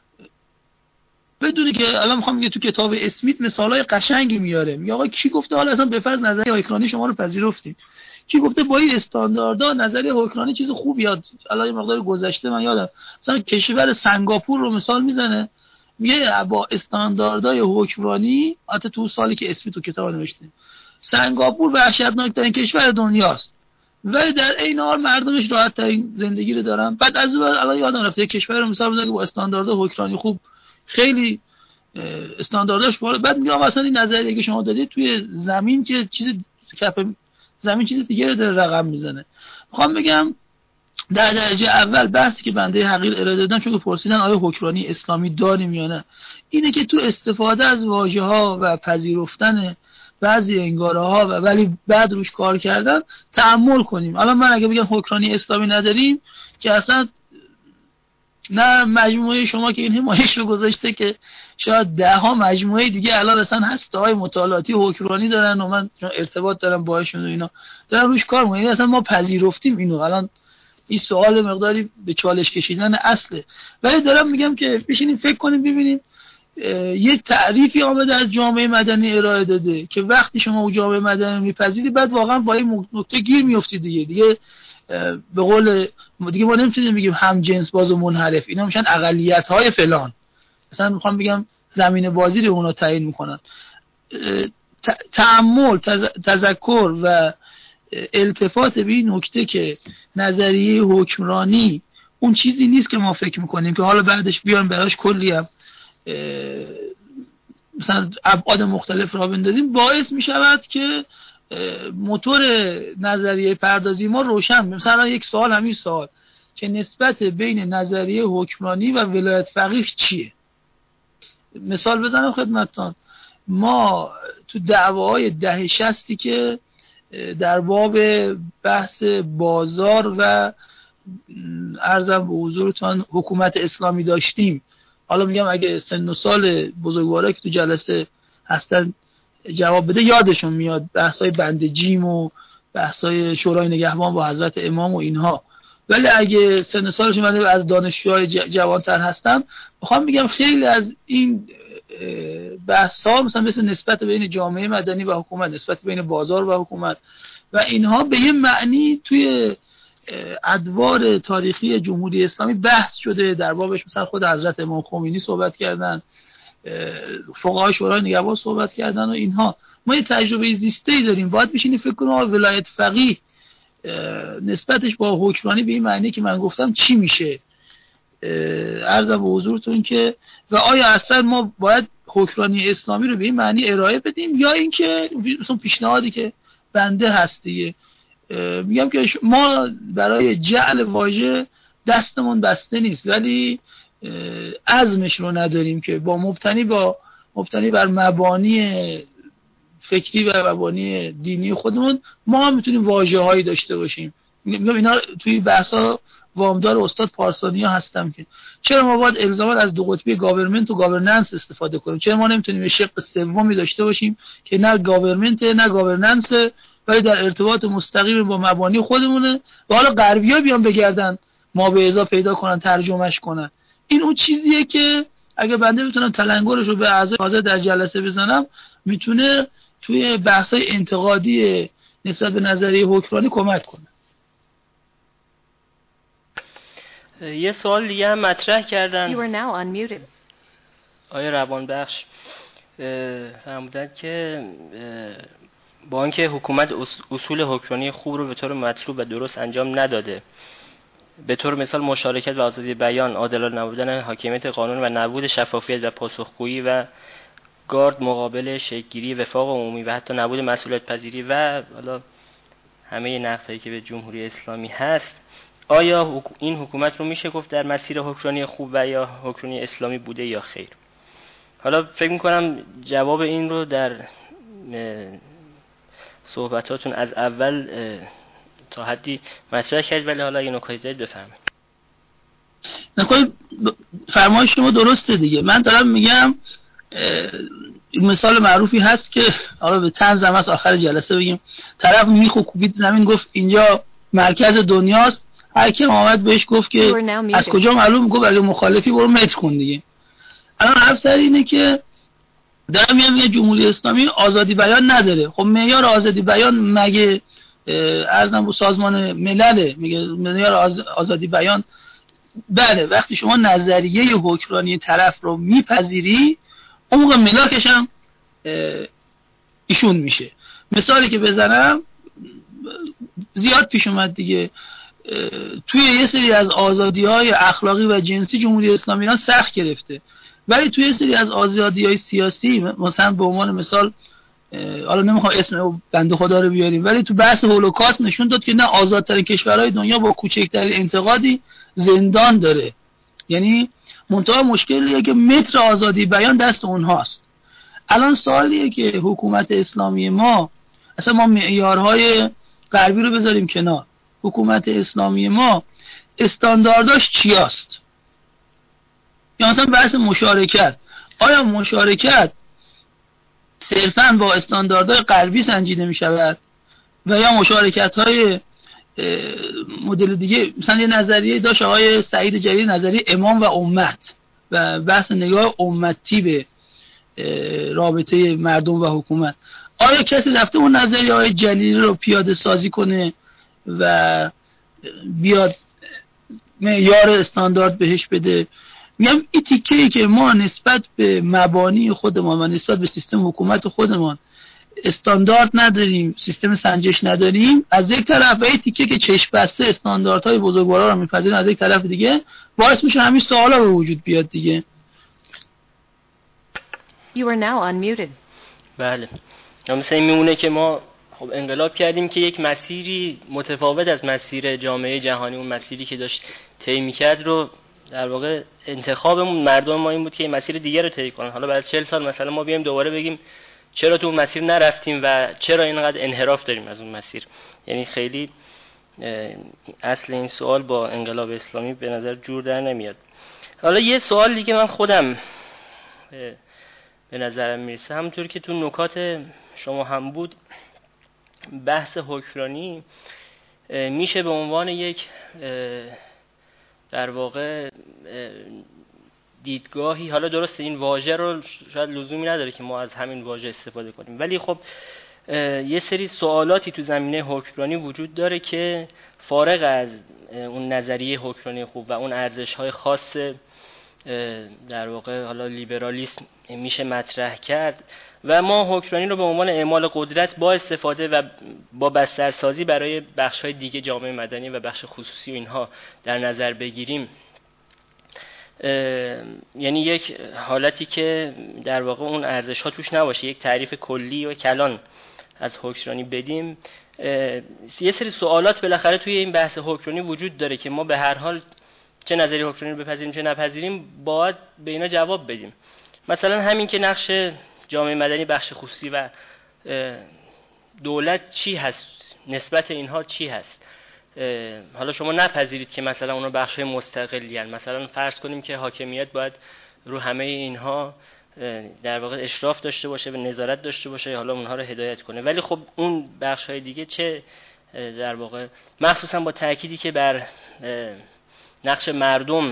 بدونی که الان میخوام بگم تو کتاب اسمیت مثالای قشنگی میاره، میگه آقا کی گفته حالا اصلا به فرض نظریه حکمرانی شما رو پذیرفتیم، کی گفته با این استانداردها نظریه حکمرانی چیز خوب یاد. الان یه مقدار گذشته من یادم مثلا کشور سنگاپور رو مثال میزنه، میگه با استانداردهای حکمرانی، البته تو سالی که اسمیت تو کتاب نوشته، سنگاپور وحشتناکترین کشور دنیاست ولی در عین حال مردمش راحت ترین زندگی رو دارن. بعد از اون الان یادم رفته کشور رو مثال میزنه که با استانداردهای حکمرانی خوب خیلی استاندارداش بالا. بعد میگه آقا اصلا این نظریه که شما دادید توی زمین که چیز کف زمین چیز دیگه رو داره رقم میزنه. میخوام بگم در درجه اول بحثی که بنده حقیر ارائه دادم، چون که پرسیدن آیا حکمرانی اسلامی داریم یا نه، اینه که تو استفاده از واژه‌ها و پذیرفتن بعضی انگاره ها و ولی بعد روش کار کردن تأمل کنیم. الان من اگه بگم حکمرانی اسلامی نداریم که اصلا نه مجموعه شما که این حمایش رو گذاشته که شاید ده ها مجموعه دیگه الان اصلا هست های مطالعاتی حکمرانی دارن و من ارتباط دارم باهاشون و اینا دارن روش کار میکنن. اصلا ما پذیرفتیم اینو. الان این سوال مقداری به چالش کشیدن اصله، ولی دارم میگم که بشینیم فکر کنیم ببینیم یه تعریفی آمده از جامعه مدنی ارائه داده که وقتی شما اون جامعه مدنی میپذیری بعد واقعا با این نکته گیر میافتید دیگه دیگه به قول دیگه ما نمیتونیم بگیم هم جنس باز و منحرف، اینا میشن اقلیت های فلان. مثلا میخوام بگم زمین بازی رو اونا تعیین میکنن. تأمل، تذکر و التفات به این نکته که نظریه حکمرانی اون چیزی نیست که ما فکر میکنیم که حالا بعدش بیان براش کلی هم مثلا ابعاد مختلف را بندازیم، باعث میشود که موتور نظریه پردازی ما روشن. مثلا یک سوال، همین سوال که نسبت بین نظریه حکمرانی و ولایت فقیه چیه؟ مثال بزنم خدمتتان. ما تو دعواهای دهه شصتی که در باب بحث بازار و عرضم به حضورتان حکومت اسلامی داشتیم، حالا میگم اگه سن و سال بزرگوارا که تو جلسه هستن جواب بده یادشون میاد بحثای بند جیم و بحثای شورای نگهبان با حضرت امام و اینها. ولی اگه سن سالشون من از دانشجوهای جوانتر هستم، میخوام بگم خیلی از این بحثا مثلا مثل نسبت بین جامعه مدنی و حکومت، نسبت بین بازار و حکومت و اینها به یه معنی توی ادوار تاریخی جمهوری اسلامی بحث شده. در بابش مثلا خود حضرت امام خمینی صحبت کردن، فقهای شورای نگهبان صحبت کردن و اینها. ما یه تجربه زیسته‌ای داریم، باید بشینی فکر کنیم ولایت فقیه نسبتش با حکمرانی به این معنی که من گفتم چی میشه. عرضم به حضورتون که و آیا اصلا ما باید حکمرانی اسلامی رو به این معنی ارائه بدیم یا اینکه مثلا پیشنهادی که بنده هست دیگه میگم که ما برای جعل واژه دستمون بسته نیست، ولی عزمش رو نداریم که با مبتنی با مبتنی بر مبانی فکری و مبانی دینی خودمون ما هم میتونیم واژه‌هایی داشته باشیم. میگم اینا توی بحثا وامدار استاد پارسانیا هستم که چرا ما باید الزاما از دو قطبی گاورمنت و گاورننس استفاده کنیم؟ چرا ما نمیتونیم شق سومی داشته باشیم که نه گاورمنت نه گاورننس ولی در ارتباط مستقیم با مبانی خودمونه و حالا غربی‌ها بیان بگردن ما به ازا پیدا کنن ترجمهش کنن. این اون چیزیه که اگه بنده بتونم تلنگرش رو به اعضای حاضر در جلسه بزنم میتونه توی بحث‌های انتقادی نسبت به نظریه حکمرانی کمک کنه.
یه سوال دیگه هم مطرح کردن.
You are now unmuted.
آیا روانبخش فرمودن که با اینکه حکومت اصول حکمرانی خوب رو به طور مطلوب و درست انجام نداده، به طور مثال مشارکت و آزادی بیان، عادلانه نبودن حاکمیت قانون و نبود شفافیت و پاسخگویی و گارد مقابل شکل‌گیری وفاق عمومی و حتی نبود مسئولیت پذیری و حالا همه نقدهایی که به جمهوری اسلامی هست، آیا این حکومت رو میشه گفت در مسیر حکمرانی خوب و یا حکمرانی اسلامی بوده یا خیر؟ حالا فکر میکنم جواب این رو در صحبتاتون از اول تا حدی مطرح کرد، ولی حالا اگه نکاتی دارید بفرمایید.
نکاتی فرمایش شما درسته دیگه. من دارم میگم مثال معروفی هست که حالا به طنز هم از آخر جلسه بگیم، طرف میخ و کوبید زمین گفت اینجا مرکز دنیاست، حاکم آمد بهش گفت که از کجا معلوم؟ گفت اگه مخالفی برو متر کن دیگه. الان حرف سر اینه که دارم میگم میگه جمهوری اسلامی آزادی بیان نداره. خب معیار آزادی بیان مگه ارزم به سازمان ملل میگه معیار آزادی بیان؟ بله، وقتی شما نظریه حکمرانی طرف رو میپذیری اون موقع ملاکش هم ایشون میشه. مثالی که بزنم زیاد پیش اومد دیگه، توی یه سری از آزادی‌های اخلاقی و جنسی جمهوری اسلامی ایران سخت گرفته، ولی توی یه سری از آزادی‌های سیاسی مثلا به عنوان مثال حالا نمیخوام اسم بنده خدا رو بیاریم، ولی تو بحث هولوکاست نشون داد که نه آزادترین کشورهای دنیا با کوچکترین انتقادی زندان داره. یعنی منتها مشکلیه که متر آزادی بیان دست اونهاست. الان سوالیه که حکومت اسلامی ما، اصلا ما معیارهای غربی رو بذاریم کنار، حکومت اسلامی ما استاندارداش چیاست؟ یا مثلا بحث مشارکت، آیا مشارکت صرفاً با استانداردهای غربی سنجیده می شود و یا مشارکت های مدل دیگه؟ مثلا یه نظریه داشت آقای سعید جلیلی، نظریه امام و امت و بحث نگاه امتی به رابطه مردم و حکومت. آیا کسی رفته اون نظریه های جلیلی رو پیاده سازی کنه و بیاد معیار استاندارد بهش بده؟ میگم این تیکه‌ای که ما نسبت به مبانی خودمان و نسبت به سیستم حکومت خودمان استاندارد نداریم، سیستم سنجش نداریم از یک طرف، و این تیکه که چشم بسته استانداردهای بزرگوارا رو میپذیریم از یک طرف دیگه، باعث میشه همین سوالا به وجود بیاد دیگه.
You are now unmuted.
بله، مثلا این میمونه که ما خب انقلاب کردیم که یک مسیری متفاوت از مسیر جامعه جهانی، اون مسیری که داشت طی می‌کرد رو در واقع انتخابمون مردم ما این بود که این مسیر دیگه رو طی کنن. حالا بعد چهل سال مثلا ما بیایم دوباره بگیم چرا تو اون مسیر نرفتیم و چرا اینقدر انحراف داریم از اون مسیر. یعنی خیلی اصل این سوال با انقلاب اسلامی به نظر جور در نمیاد. حالا یه سوال دیگه من خودم به نظرم میرسه، همونطور که تو نکات شما هم بود، بحث حکمرانی میشه به عنوان یک در واقع دیدگاهی، حالا درسته این واژه رو شاید لزومی نداره که ما از همین واژه استفاده کنیم، ولی خب یه سری سوالاتی تو زمینه حکمرانی وجود داره که فارغ از اون نظریه حکمرانی خوب و اون ارزش‌های خاص در واقع حالا لیبرالیسم میشه مطرح کرد و ما حکمرانی رو به عنوان اعمال قدرت با استفاده و با بسترسازی برای بخش‌های دیگه جامعه مدنی و بخش خصوصی و اینها در نظر بگیریم، یعنی یک حالتی که در واقع اون ارزش‌ها توش نباشه، یک تعریف کلی و کلان از حکمرانی بدیم، یه سری سوالات بالاخره توی این بحث حکمرانی وجود داره که ما به هر حال چه نظری حکمرانی رو بپذیریم چه نپذیریم باید به اینا جواب بدیم. مثلا همین که نقش جامعه مدنی، بخش خصوصی و دولت چی هست، نسبت اینها چی هست. حالا شما نپذیرید که مثلا اونا بخشای مستقلی هستند، مثلا فرض کنیم که حاکمیت باید رو همه اینها در واقع اشراف داشته باشه و نظارت داشته باشه، حالا اونها رو هدایت کنه، ولی خب اون بخشای دیگه چه در واقع، مخصوصا با تأکیدی که بر نقش مردم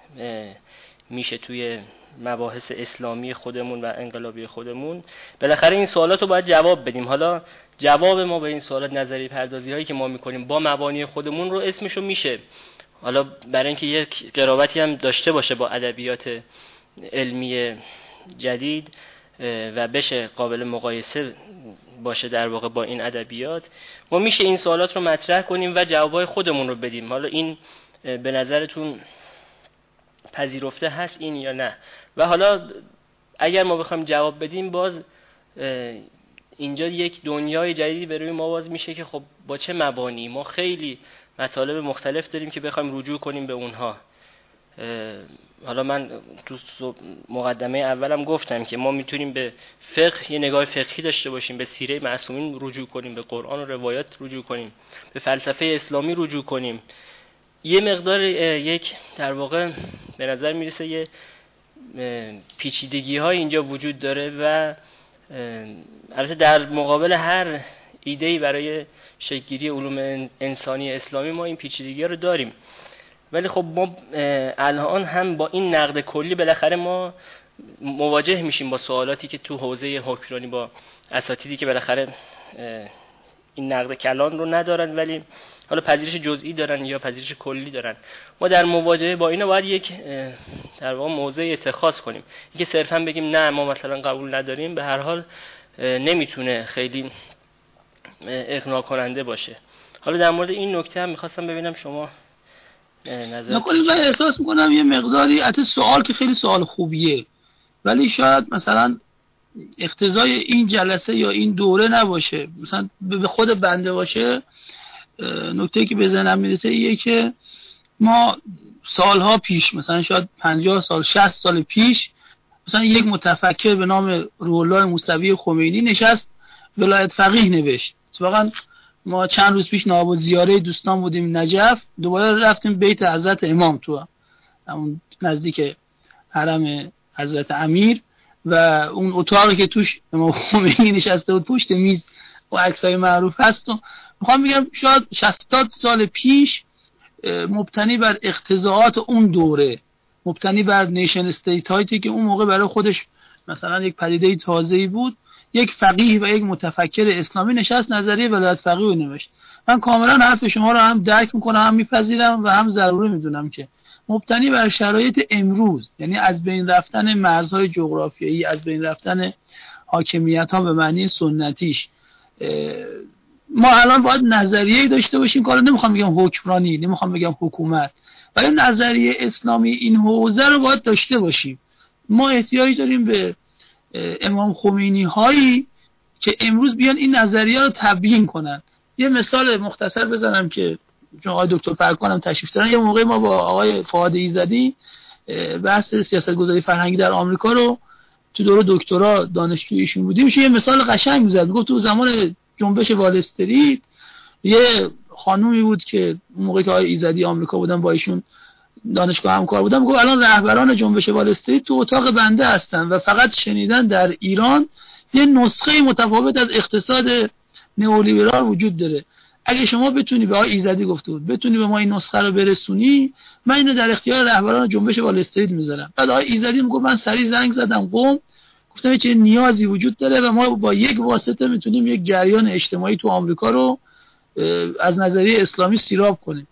میشه توی مباحث اسلامی خودمون و انقلابی خودمون، بالاخره این سوالات رو باید جواب بدیم. حالا جواب ما به این سوالات، نظری پردازی هایی که ما میکنیم با مبانی خودمون رو اسمشو میشه، حالا برای اینکه یک قرابتی هم داشته باشه با ادبیات علمی جدید و بشه قابل مقایسه باشه در واقع با این ادبیات، ما میشه این سوالات رو مطرح کنیم و جوابای خودمون رو بدیم. حالا این به نظرتون پذیرفته هست این یا نه؟ و حالا اگر ما بخوایم جواب بدیم، باز اینجا یک دنیای جدیدی برای ما باز میشه که خب با چه مبانی. ما خیلی مطالب مختلف داریم که بخوایم رجوع کنیم به اونها. حالا من تو مقدمه اولم گفتم که ما میتونیم به فقه یه نگاه فقهی داشته باشیم، به سیره معصومین رجوع کنیم، به قرآن و روایات رجوع کنیم، به فلسفه اسلامی رجوع کنیم. یه مقدار یک در واقع به نظر میرسه یه پیچیدگی های اینجا وجود داره و البته در مقابل هر ایده‌ای برای شکل‌گیری علوم انسانی اسلامی ما این پیچیدگی ها رو داریم، ولی خب ما الان هم با این نقد کلی بالاخره ما مواجه میشیم با سوالاتی که تو حوزه حکمرانی با اساتیدی که بالاخره این نقد کلان رو ندارن ولی حالا پذیرش جزئی دارن یا پذیرش کلی دارن. ما در مواجهه با اینا باید یک در واقع موضع اتخاذ کنیم. اینکه صرفا بگیم نه ما مثلا قبول نداریم، به هر حال نمیتونه خیلی اقناع کننده باشه. حالا در مورد این نکته هم میخواستم ببینم شما نظر.
نکلی من احساس میکنم یه مقداری حتی سوال که خیلی سوال خوبیه، ولی شاید مثلا اقتضای این جلسه یا این دوره نباشه، مثلا به خود بنده باشه. نکته که به ذهنم میرسه ایه که ما سالها پیش، مثلا شاید پنجاه سال شصت سال پیش، مثلا یک متفکر به نام روح الله موسوی خمینی نشست ولایت فقیه نوشت. واقعا ما چند روز پیش نواب زیاره دوستان بودیم نجف، دوباره رفتیم بیت حضرت امام تو همون نزدیک حرم حضرت امیر و اون اتاقی که توش امام خمینی نشسته بود پشت میز و عکسای معروف هست، و میخوام بگم شاید شصت سال پیش مبتنی بر اقتضاعات اون دوره، مبتنی بر نیشن استیت هایی که اون موقع برای خودش مثلا یک پدیده تازه‌ای بود، یک فقیه و یک متفکر اسلامی نشست نظریه ولایت فقیه رو نوشت. من کاملا حرف شما رو هم درک میکنم، هم میپذیرم و هم ضروری میدونم که مبتنی بر شرایط امروز، یعنی از بین رفتن مرزهای جغرافیایی، از بین رفتن حاکمیت ها به معنی سنتیش، ما الان باید نظریه داشته باشیم. کارو نمیخوام بگم حکمرانی، نمیخوام بگم حکومت، ولی نظریه اسلامی این حوزه رو باید داشته باشیم. ما احتیاج داریم به امام خمینی هایی که امروز بیان این نظریه رو تبیین کنن. یه مثال مختصر بزنم که چون آقای دکتر فرکانم تشریف دارن، یه موقعی ما با آقای فؤاد ایزدی بحث سیاست‌گذاری فرهنگی در آمریکا رو تو دوره دکترا دانشجویشون بودیم، یه مثال قشنگ می‌زد. میگفت تو زمان جنبش وال استریت یه خانومی بود که اون موقعی که آقای ایزدی آمریکا بودن با ایشون دانشگاه همکار بودن، میگفت الان رهبران جنبش وال استریت تو اتاق بنده هستن و فقط شنیدن در ایران یه نسخه متفاوت از اقتصاد نئولیبرال وجود داره. اگه شما بتونی، به آقای ایزدی گفته بود، بتونی به ما این نسخه رو برسونی، من اینو در اختیار رهبران جنبش وال استریت میذارم. بعد آقای ایزدی میگه من سریع زنگ زدم قم، گفتم چه نیازی وجود داره و ما با یک واسطه میتونیم یک جریان اجتماعی تو آمریکا رو از نظریه اسلامی سیراب کنیم.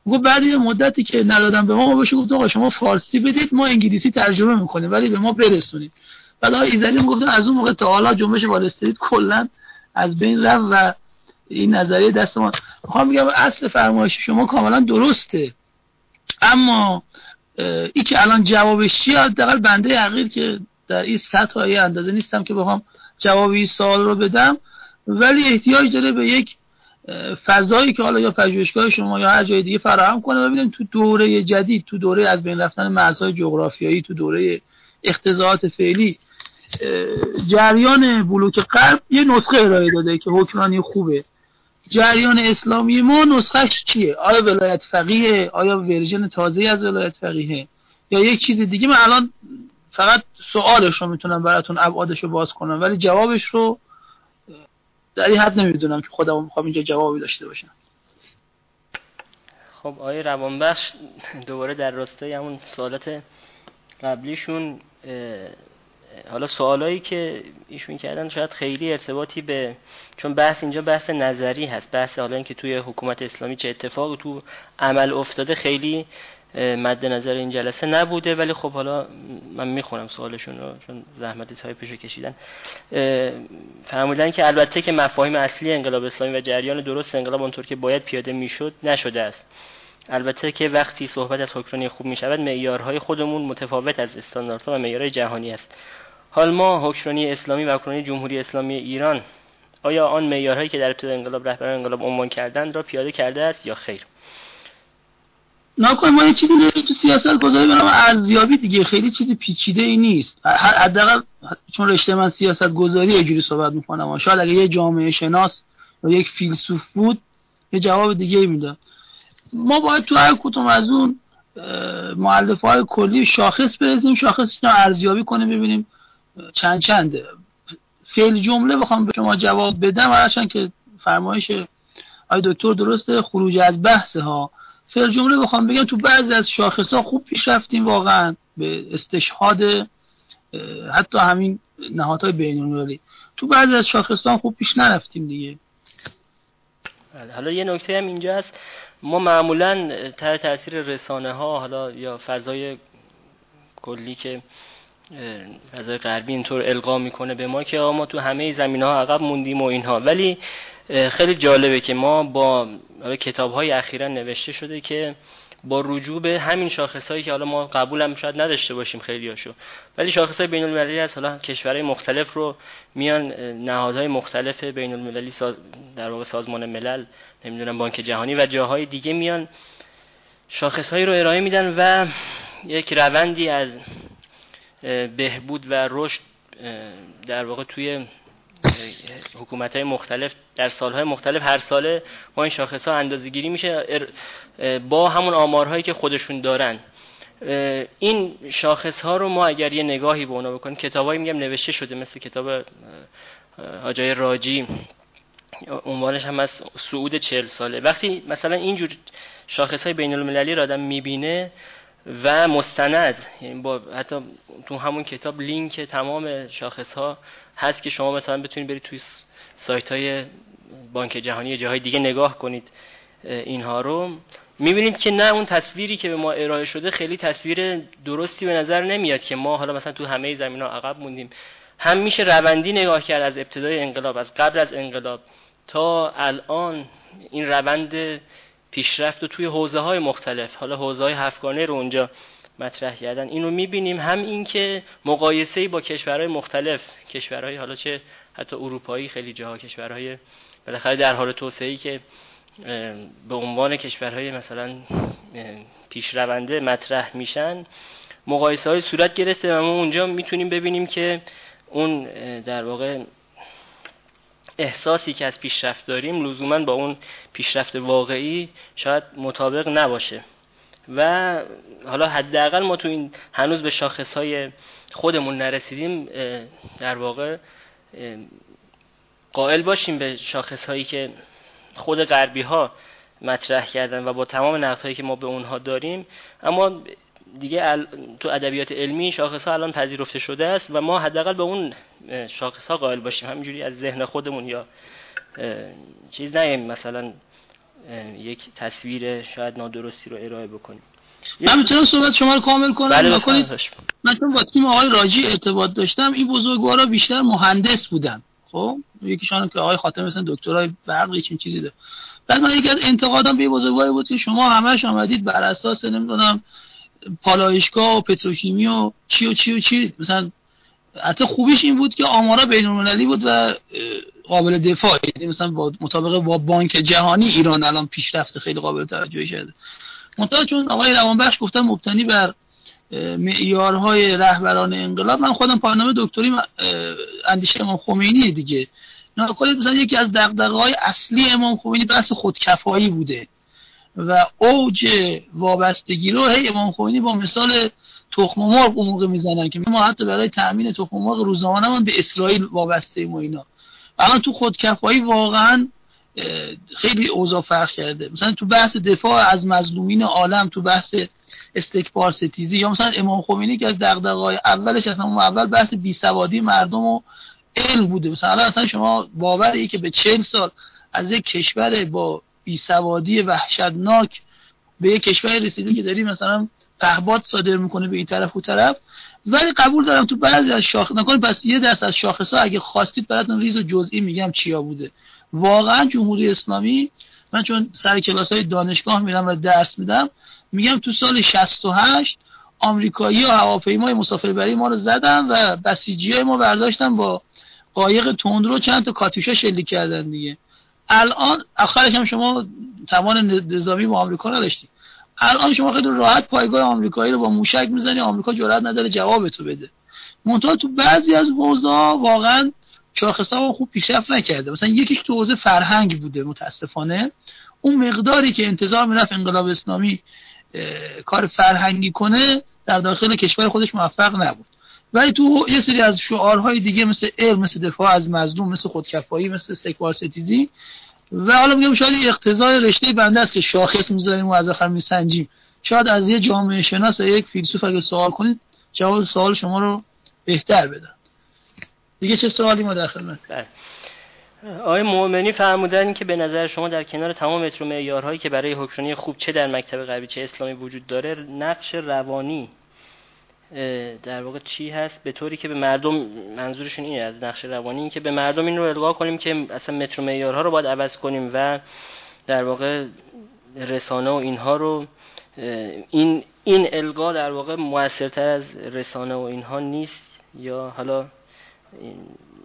گفت بعد یه مدتی که ندادم به ما ما بهش گفتم آقا شما فارسی بدید ما انگلیسی ترجمه میکنیم ولی به ما برسونید. بعد آقای ایزدی گفت از اون موقع تا حالا جنبش وال استریت کلا از بین رفت و این نظریه دست ما. میخوام بگم اصل فرمایش شما کاملا درسته، اما ای که الان جوابش چیه حداقل بنده حقیر که در این سطح های اندازه نیستم که بخوام جواب این سوال رو بدم، ولی احتیاج داره به یک فضایی که حالا یا پژوهشگاه شما یا هر جای دیگه فراهم کنه. ببینیم تو دوره جدید، تو دوره از بین رفتن مرزهای جغرافیایی، تو دوره اختزاعات فعلی، جریان بلوک غرب یه نسخه ارائه داده که حکمرانی خوبه. جریان اسلامی ما نسخهش چیه؟ آیا ولایت فقیه؟ آیا ورژن تازه‌ای از ولایت فقیه؟ یا یک چیز دیگه؟ من الان فقط سوالش رو میتونم براتون ابعادش رو باز کنم ولی جوابش رو در این حد نمیدونم که خودم میخوام اینجا جوابی داشته باشم.
خب آقای روانبخش دوباره در راستای همون سوالات قبلیشون، حالا سوالایی که ایشون کردن شاید خیلی ارتباطی به، چون بحث اینجا بحث نظری هست، بحث حالا اینکه توی حکومت اسلامی چه اتفاقی تو عمل افتاده خیلی مد نظر این جلسه نبوده، ولی خب حالا من میخونم سوالشون رو چون زحمت تایپشو کشیدن. فرمودن که البته که مفاهیم اصلی انقلاب اسلامی و جریان درست انقلاب اونطور که باید پیاده میشد نشده است. البته که وقتی صحبت از حکمرانی خوب میشود معیارهای خودمون متفاوت از استانداردها و معیارهای جهانی است. حال ما حکمرانی اسلامی و حکمرانی جمهوری اسلامی ایران آیا آن معیارهایی که در ابتدای انقلاب رهبران انقلاب عنوان کردند را پیاده کرده است یا خیر؟
نکنه ما یه چیزی داریم تو سیاست گذاری به نام ارزیابی دیگه، خیلی چیزی پیچیده ای نیست. حداقل چون رشته من سیاست گذاری یه جوری صحبت میکنم، شاید اگه یه جامعه شناس یا یک فیلسوف بود یه جواب دیگه ای میداد. ما باید تو هر کدوم از اون مؤلفه‌های کلی شاخص برسیم، شاخصش رو ارزیابی کنیم ببینیم چند چنده. فعل جمله بخوام به شما جواب بدم، هرچند که فرمایش آقای دکتر درسته خروج از بحث ها، فعل جمله بخوام بگم تو بعضی از شاخص‌ها خوب پیش رفتیم واقعا به استشهاد حتی همین نهادهای بین‌المللی، تو بعضی از شاخص‌ها خوب پیش نرفتیم دیگه.
حالا یه نکته هم اینجا هست، ما معمولاً تحت تاثیر رسانه ها حالا یا فضای کلی که فضای غربی اینطور القا میکنه به ما که ما تو همه زمینه‌ها عقب موندیم و اینها، ولی خیلی جالبه که ما با کتاب‌های اخیراً نوشته شده که با رجوع به همین شاخص‌هایی که حالا ما قبول هم شاید نداشته باشیم خیلیاشو، ولی شاخص‌های بین‌المللی هست، حالا کشورهای مختلف رو میان نهادهای مختلف بین‌المللی ساز... در واقع سازمان ملل، نمیدونم بانک جهانی و جاهای دیگه میان شاخص‌هایی رو ارائه میدن و یک روندی از بهبود و رشد در واقع توی حکومت‌های مختلف در سالهای مختلف هر ساله با این شاخص‌ها اندازه‌گیری میشه با همون آمارهایی که خودشون دارن. این شاخص‌ها رو ما اگر یه نگاهی به اونا بکنیم، کتابایی میگم نوشته شده مثل کتاب حاجی راجی، عنوانش هم از صعود چهل ساله، وقتی مثلا اینجور شاخص‌های بین‌المللی رو آدم میبینه و مستند، یعنی با حتی تو همون کتاب لینک تمام شاخص‌ها هست که شما مثلا بتونید برید توی سایت‌های بانک جهانی یا جاهای دیگه نگاه کنید اینها رو، می‌بینید که نه اون تصویری که به ما ارائه شده خیلی تصویر درستی به نظر نمیاد که ما حالا مثلا تو همه زمینه‌ها عقب موندیم. هم میشه روندی نگاه کرد از ابتدای انقلاب، از قبل از انقلاب تا الان این روند پیشرفت و توی حوزه‌های مختلف، حالا حوزه‌های هفتگانه رو اونجا مطرح کردن، اینو می‌بینیم. هم این که مقایسه‌ای با کشورهای مختلف، کشورهای حالا چه حتی اروپایی، خیلی جاها کشورهای بالاخره در حال توسعه‌ای که به عنوان کشورهای مثلا پیشرونده مطرح میشن، مقایسه‌های صورت گرفته و ما اونجا میتونیم ببینیم که اون در واقع احساسی که از پیشرفت داریم لزوماً با اون پیشرفت واقعی شاید مطابق نباشه و حالا حداقل ما تو این هنوز به شاخصهای خودمون نرسیدیم، در واقع قائل باشیم به شاخصهایی که خود غربی ها مطرح کردن و با تمام نقدهایی که ما به اونها داریم، اما دیگه تو ادبیات علمی شاخص ها الان پذیرفته شده است و ما حداقل به اون شاخص ها قائل باشیم، همینجوری از ذهن خودمون یا چیز نگیم مثلا یک تصویر شاید نادرستی رو ارائه بکنیم.
من میتونم صحبت شما رو کامل کنم؟
بله
کنید. من چون با تیم آقای راجی ارتباط داشتم، این بزرگوارا بیشتر مهندس بودن. خب یکیشون که آقای خاتمی مثلا دکترای برقی چنین چیزی داره. بعد من یکی از انتقادام به بزرگواری بود که شما همش آمدید بر اساس نمیدونم پالایشگاه و پتروشیمی و چی و چی و چی، مثلا حتی خوبیش این بود که آمارا بین‌المللی بود و قابل دفاع، یعنی مثلا با مطابق با بانک جهانی ایران الان پیشرفت خیلی قابل توجهی شده. منتها چون آقای روانبخش گفتن مبتنی بر معیارهای رهبران انقلاب، من خودم پایان‌نامه دکتری اندیشه امام خمینی دیگه ناکنید، مثلا یکی از دغدغه‌های اصلی امام خمینی بحث خودکفایی بوده و اوج وابستگی رو هی امام خمینی با مثال تخم مرغ اون موقع میزنن که ما حتی برای تأمین تخم مرغ روزانه‌مون به اسرائیل وابسته ما اینا. الان تو خودکفایی واقعا خیلی اوضاع فرق کرده. مثلا تو بحث دفاع از مظلومین عالم، تو بحث استکبار ستیزی، یا مثلا امام خمینی که از دغدغه‌های اولش اصلا اون اول بحث بیسوادی مردم و علم بوده. مثلا اصلا شما باوری که به چهل سال از یک کشور با بیسوادی وحشتناک به یک کشور رسیده که داری مثلا پهپاد صادر میکنه به این طرف و طرف. ولی قبول دارم تو بعضی از شاخص نکنه، پس یه دست از شاخص‌ها اگه خواستید براتون ریز و جزئی میگم چیا بوده. واقعا جمهوری اسلامی، من چون سر کلاس‌های دانشگاه میرم و درس میدم، میگم تو سال شصت و هشت آمریکایی‌ها هواپیمای مسافربری ما رو زدن و بسیجیای ما برداشتن با قایق تندرو چند تا کاتوشا شلیک کردن دیگه. الان آخرش هم شما توان نظامی با آمریکا نداشتید. الان شما خیلی راحت پایگاه آمریکایی رو با موشک میزنی، آمریکا جرئت نداره جواب تو بده. منتها تو بعضی از حوزه‌ها واقعا شاخص‌ها خوب پیشرفت نکرده. مثلا یکیش تو حوزه فرهنگ بوده، متاسفانه اون مقداری که انتظار میرفت انقلاب اسلامی کار فرهنگی کنه در داخل کشور خودش موفق نبود. ولی تو یه سری از شعارهای دیگه مثل علم، مثل دفاع از مظلوم، مثل خودکفایی، مثل استکبار ستیزی، و حالا میگم شاید اقتضای رشته بنده است که شاخص میذاریم و از آخر میسنجیم. شاید از یه جامعه شناس و یک فیلسوف اگه سوال کنید جواب سوال شما رو بهتر بدن. دیگه چه سوالی ما در خدمت؟
آقای مومنی فرمودن که به نظر شما در کنار تمام متر و معیارهایی که برای حکمرانی خوب چه در مکتب غربی چه اسلامی وجود داره، نقش روانی در واقع چی هست، به طوری که به مردم، منظورشون اینه از نقش روانی، این که به مردم این رو القا کنیم که اصلا متر و معیارها رو باید عوض کنیم و در واقع رسانه و اینها رو، این این القا در واقع موثرتر از رسانه و اینها نیست؟ یا حالا این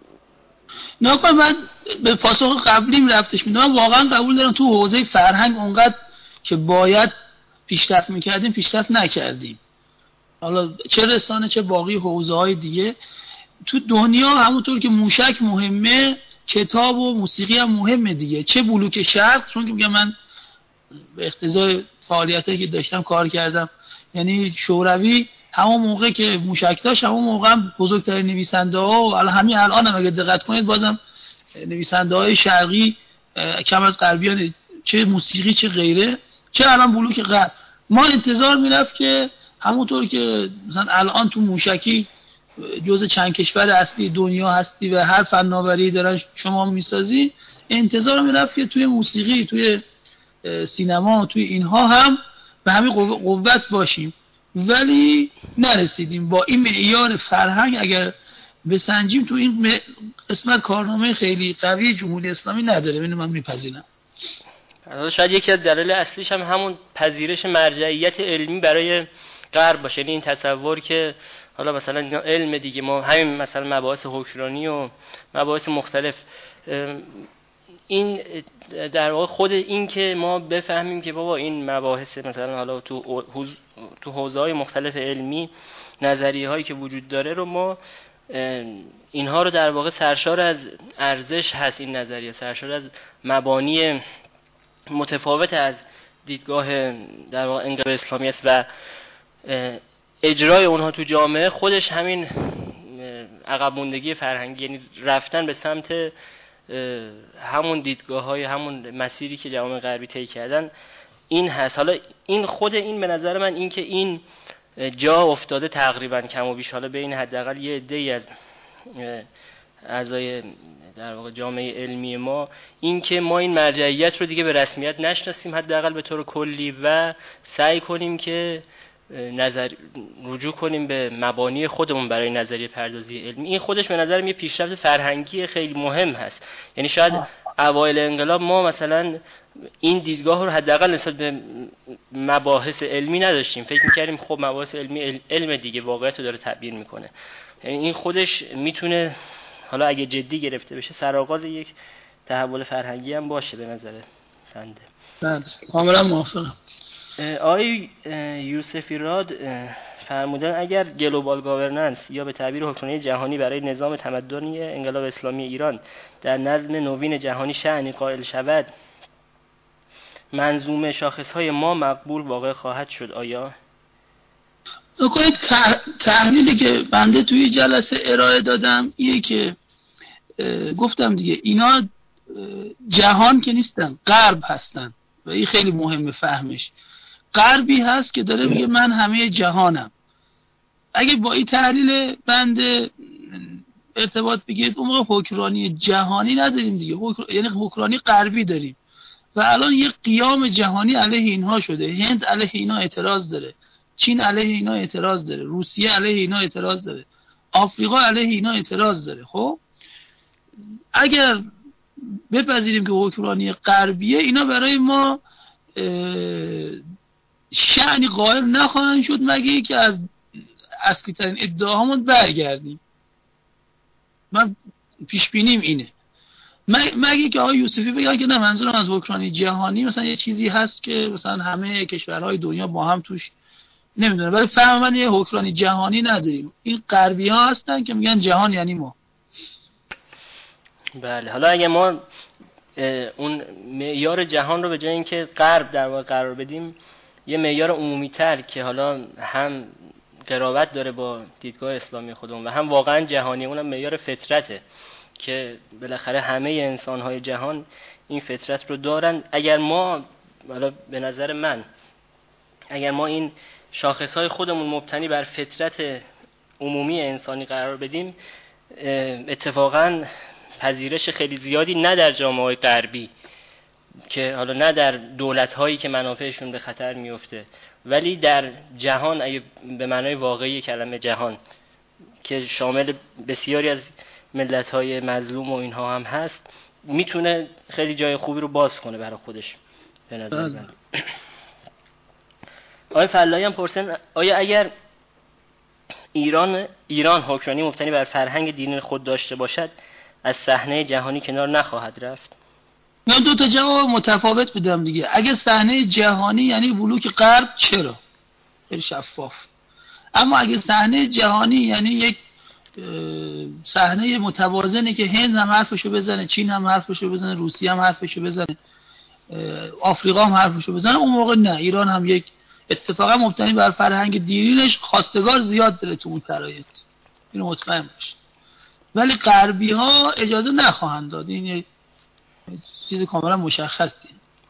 ناکن من به پاسخ قبلیم ربطش میدم. واقعا قبول دارم تو حوزه فرهنگ اونقدر که باید پیشرفت میکردیم پیشرفت نکردیم. حالا چه رسانه چه باقی حوزه های دیگه تو دنیا همونطور که موشک مهمه، کتاب و موسیقی هم مهمه دیگه. چه بلوک شرق، چون که میگم من به اقتضای فعالیتی که داشتم کار کردم، یعنی شوروی همون موقع که موشک داشت همون موقع هم بزرگترین نویسنده ها و همین الان هم اگه دقت کنید بازم نویسنده های شرقی کم از غربیان، چه موسیقی چه غیره، چه الان بلوک غرب. ما انتظار میرفت که همونطور که مثلا الان تو موشکی جز چند کشور اصلی دنیا هستی و هر فناوری دارن شما میسازی، انتظار میرفت که توی موسیقی، توی سینما، توی اینها هم به همین قوت باشیم. ولی نرسیدیم. با این معیار فرهنگ اگر بسنجیم تو این قسمت کارنامه خیلی قوی جمهوری اسلامی نداره. اینو من میپذیرم.
شاید یکی از دلایل اصلیش هم همون پذیرش مرجعیت علمی برای غرب باشه، یعنی این تصور که حالا مثلا علم دیگه، ما همین مثلا مباحث حکمرانی و مباحث مختلف، این در واقع خود این که ما بفهمیم که بابا این مباحث مثلا حالا تو تو حوزه‌های مختلف علمی نظریه هایی که وجود داره رو ما اینها رو در واقع سرشار از ارزش هست، این نظریه سرشار از مبانی متفاوت از دیدگاه در واقع انقلاب اسلامی است و اجرای اونها تو جامعه خودش همین عقب موندگی فرهنگی، یعنی رفتن به سمت همون دیدگاه های همون مسیری که جوامع غربی طی کردن این هست. حالا این خود این به نظر من این که این جا افتاده تقریبا کم و بیش، حالا بین حداقل یه عده‌ای از اعضای در واقع جامعه علمی ما، این که ما این مرجعیت رو دیگه به رسمیت نشناسیم حداقل به طور کلی و سعی کنیم که نظر رجوع کنیم به مبانی خودمون برای نظریه پردازی علمی. این خودش به نظرم یه پیشرفت فرهنگی خیلی مهم هست. یعنی شاید اوایل انقلاب ما مثلا این دیدگاه رو حداقل نسبت به مباحث علمی نداشتیم، فکر می‌کردیم خب مباحث علمی علم دیگه واقعیت رو داره تعبیر میکنه. یعنی این خودش میتونه حالا اگه جدی گرفته بشه سرآغاز یک تحول فرهنگی هم باشه به نظر بنده.
بله کاملا موافقم.
آقای یوسفی راد فرمودن اگر گلوبال گاورننس یا به تعبیر حکمرانی جهانی برای نظام تمدنی انقلاب اسلامی ایران در نظم نوین جهانی شأنی قائل شود، منظومه شاخصهای ما مقبول واقع خواهد شد آیا؟
نکنید تحلیلی که بنده توی جلسه ارائه دادم اینه که گفتم دیگه اینا جهان که نیستن، غرب هستن و این خیلی مهمه فهمش. غربی هست که داره میگه من همه جهانم. اگه با این تحلیل بنده ارتباط بگیرید اون موقع حکمرانی جهانی نداریم دیگه، حکر... یعنی حکمرانی غربی داریم و الان یه قیام جهانی علیه اینها شده. هند علیه اینا اعتراض داره، چین علیه اینا اعتراض داره، روسیه علیه اینا اعتراض داره، آفریقا علیه اینا اعتراض داره. خب اگر بپذیریم که حکمرانی غربیه، اینا برای ما شأنی قائل نخواهند شد مگه که از اصلی ترین ادعاهامون برگردیم. من پیش بینیم اینه، مگه که آقای یوسفی بگن که نه منظورم از حکمرانی جهانی مثلا یه چیزی هست که مثلا همه کشورهای دنیا با هم توش نمیدونه. برای فهم من یه حکمرانی جهانی نداریم، این غربی ها هستن که میگن جهان یعنی ما.
بله حالا اگه ما اون معیار جهان رو به جای اینکه غرب در واقع قرار بدیم یه معیار عمومی تر که حالا هم قرابت داره با دیدگاه اسلامی خودمون و هم واقعا جهانی، اونم معیار فطرته که بالاخره همه انسان‌های جهان این فطرت رو دارن. اگر ما حالا به نظر من اگر ما این شاخص‌های خودمون مبتنی بر فطرت عمومی انسانی قرار بدیم، اتفاقاً پذیرش خیلی زیادی نه در جامعه‌های غربی که حالا نه در دولت‌هایی که منافعشون به خطر میفته، ولی در جهان اگه به معنای واقعی کلمه جهان که شامل بسیاری از ملت‌های مظلوم و اینها هم هست، میتونه خیلی جای خوبی رو باز کنه برای خودش به نظر من. آقای فلاحی هم پرسن آیا اگر ایران ایران حکمرانی مبتنی بر فرهنگ دینی خود داشته باشد از صحنه جهانی کنار نخواهد رفت؟
من دو تا جواب متفاوت بدم دیگه. اگه صحنه جهانی یعنی بلوک غرب، چرا؟ خیلی شفاف. اما اگه صحنه جهانی یعنی یک صحنه متوازنه که هند هم حرفشو بزنه، چین هم حرفشو بزنه، روسیه هم حرفشو بزنه، آفریقا هم حرفشو بزنه، اون موقع نه، ایران هم یک اتفاقا مبتنی بر فرهنگ دینیش خواستگار زیاد داره تو اون شرایط، اینو مطمئن باش. ولی غربی ها اجازه نخواهند داد، این یک چیز کاملا مشخصی.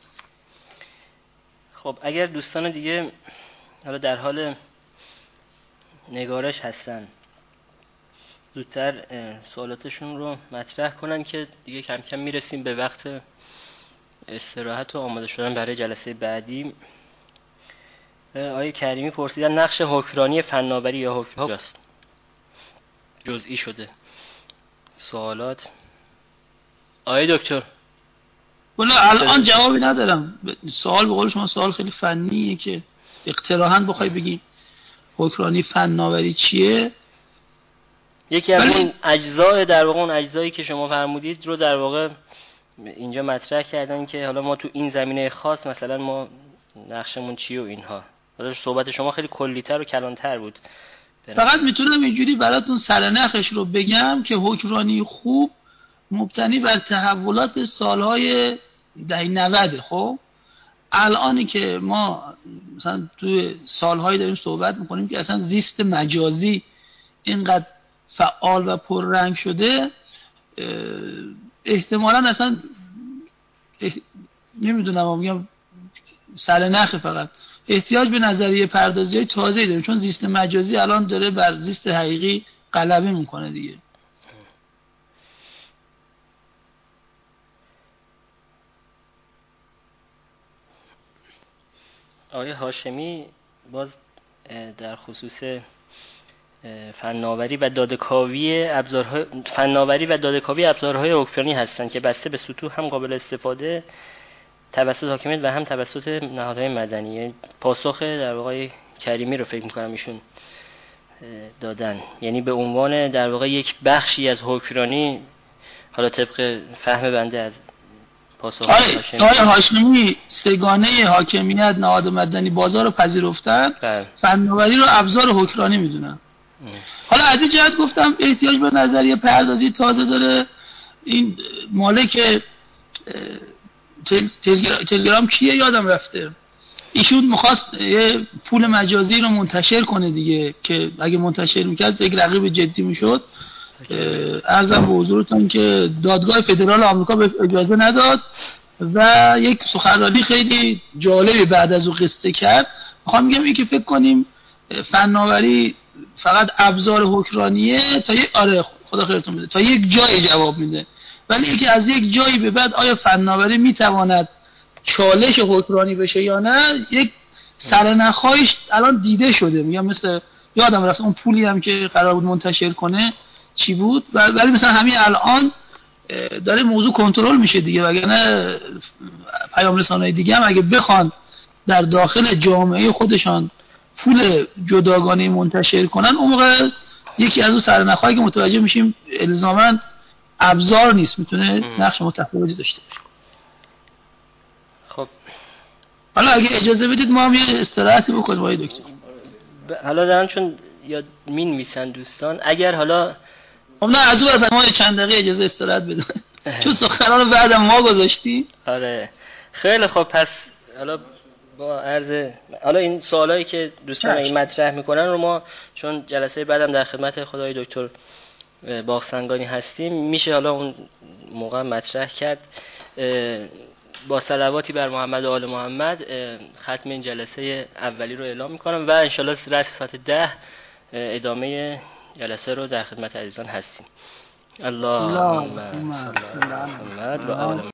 خب اگر دوستان دیگه حالا در حال نگارش هستن زودتر سوالاتشون رو مطرح کنن که دیگه کم کم میرسیم به وقت استراحت و آماده شدن برای جلسه بعدی. آقای کریمی پرسیدن نقش حکمرانی فناوری یا حکمرانی است؟ جزئی شده سوالات. آقای دکتر
والا الان جوابی ندارم. سوال به قول شما سوال خیلی فنیه که اقتراحاً بخوای بگی حکمرانی فناوری چیه.
یکی از اون اجزای در واقع اون اجزایی که شما فرمودید رو در واقع اینجا مطرح کردن که حالا ما تو این زمینه خاص مثلا ما نقشمون چیه و اینها. حالا صحبت شما خیلی کلی‌تر و کلان‌تر بود.
فقط میتونم اینجوری براتون سرنخش رو بگم که حکمرانی خوب مبتنی بر تحولات سالهای دهه نود. خب الانی که ما مثلا توی سالهایی داریم صحبت میکنیم که اصلا زیست مجازی اینقدر فعال و پررنگ شده، احتمالاً اصلا اح... نمیدونم میگم سرنخ، فقط احتیاج به نظریه پردازی تازه‌ای داریم چون زیست مجازی الان داره بر زیست حقیقی غلبه میکنه دیگه.
آقای هاشمی باز در خصوص فناوری و داده‌کاوی ابزارهای فناوری و داده‌کاوی ابزارهای اوکراینی هستند که بسته به سطوح هم قابل استفاده توسط حاکمیت و هم توسط نهادهای مدنی. یعنی پاسخ در واقع کریمی رو فکر می‌کنم ایشون دادن، یعنی به عنوان در واقع یک بخشی از اوکراینی، حالا طبق فهم بنده از پاسخ
هاشمی. آقای هاشمی سگانه حاکمیت، نهاد مدنی، بازار رو پذیرفتن، فناوری رو ابزار اوکراینی میدونن. حالا از این جهت گفتم احتیاج به نظریه پردازی تازه داره. این مالک تلگرام کیه یادم رفته، ایشون میخواست یه پول مجازی رو منتشر کنه دیگه که اگه منتشر میکرد یک رقیب جدی میشد. عرضم به حضورتون که دادگاه فدرال آمریکا به اجازه نداد و یک سخنرانی خیلی جالبی بعد از اون قصه کرد. میخوام میگم این که فکر کنیم فناوری فقط ابزار اوکراینیه تا یک آره خدا خیرتون بده تا یک جای جواب میده، ولی اینکه از یک جایی به بعد آیا فناوری میتواند چالش اوکراینی بشه یا نه، یک سرنخ‌هایش الان دیده شده. میگم مثل یادم رفت اون پولی هم که قرار بود منتشر کنه چی بود، ولی مثلا همین الان داره موضوع کنترل میشه دیگه، وگرنه پیام رسانه‌های دیگه هم اگه بخوان در داخل جامعه خودشان پول جداگانه منتشر کنن، اون موقع یکی از اون سرنخ‌هایی که متوجه میشیم الزاماً ابزار نیست، میتونه نقش متفاوتی داشته باشه.
خب
حالا اگه اجازه بدید ما هم یه استراحتی بکنیم آقای دکتر.
حالا دارن چون یاد مین میسن دوستان، اگر حالا
خب نه از اون برفت ما چند دقیقه اجازه استراحت بدیم چون سخنران بعدم ما گذاشتی.
آره خیلی خب، پس حالا با عرض حالا این سوالایی که دوستان این مطرح میکنن رو ما چون جلسه بعدم در خدمت خدای دکتر باغسنگانی هستیم میشه حالا اون موقع مطرح کرد. با صلواتی بر محمد و آل محمد ختم این جلسه اولی رو اعلام میکنم و انشالله رأس ساعت ده ادامه جلسه رو در خدمت عزیزان هستیم. اللهم صل علی محمد و آل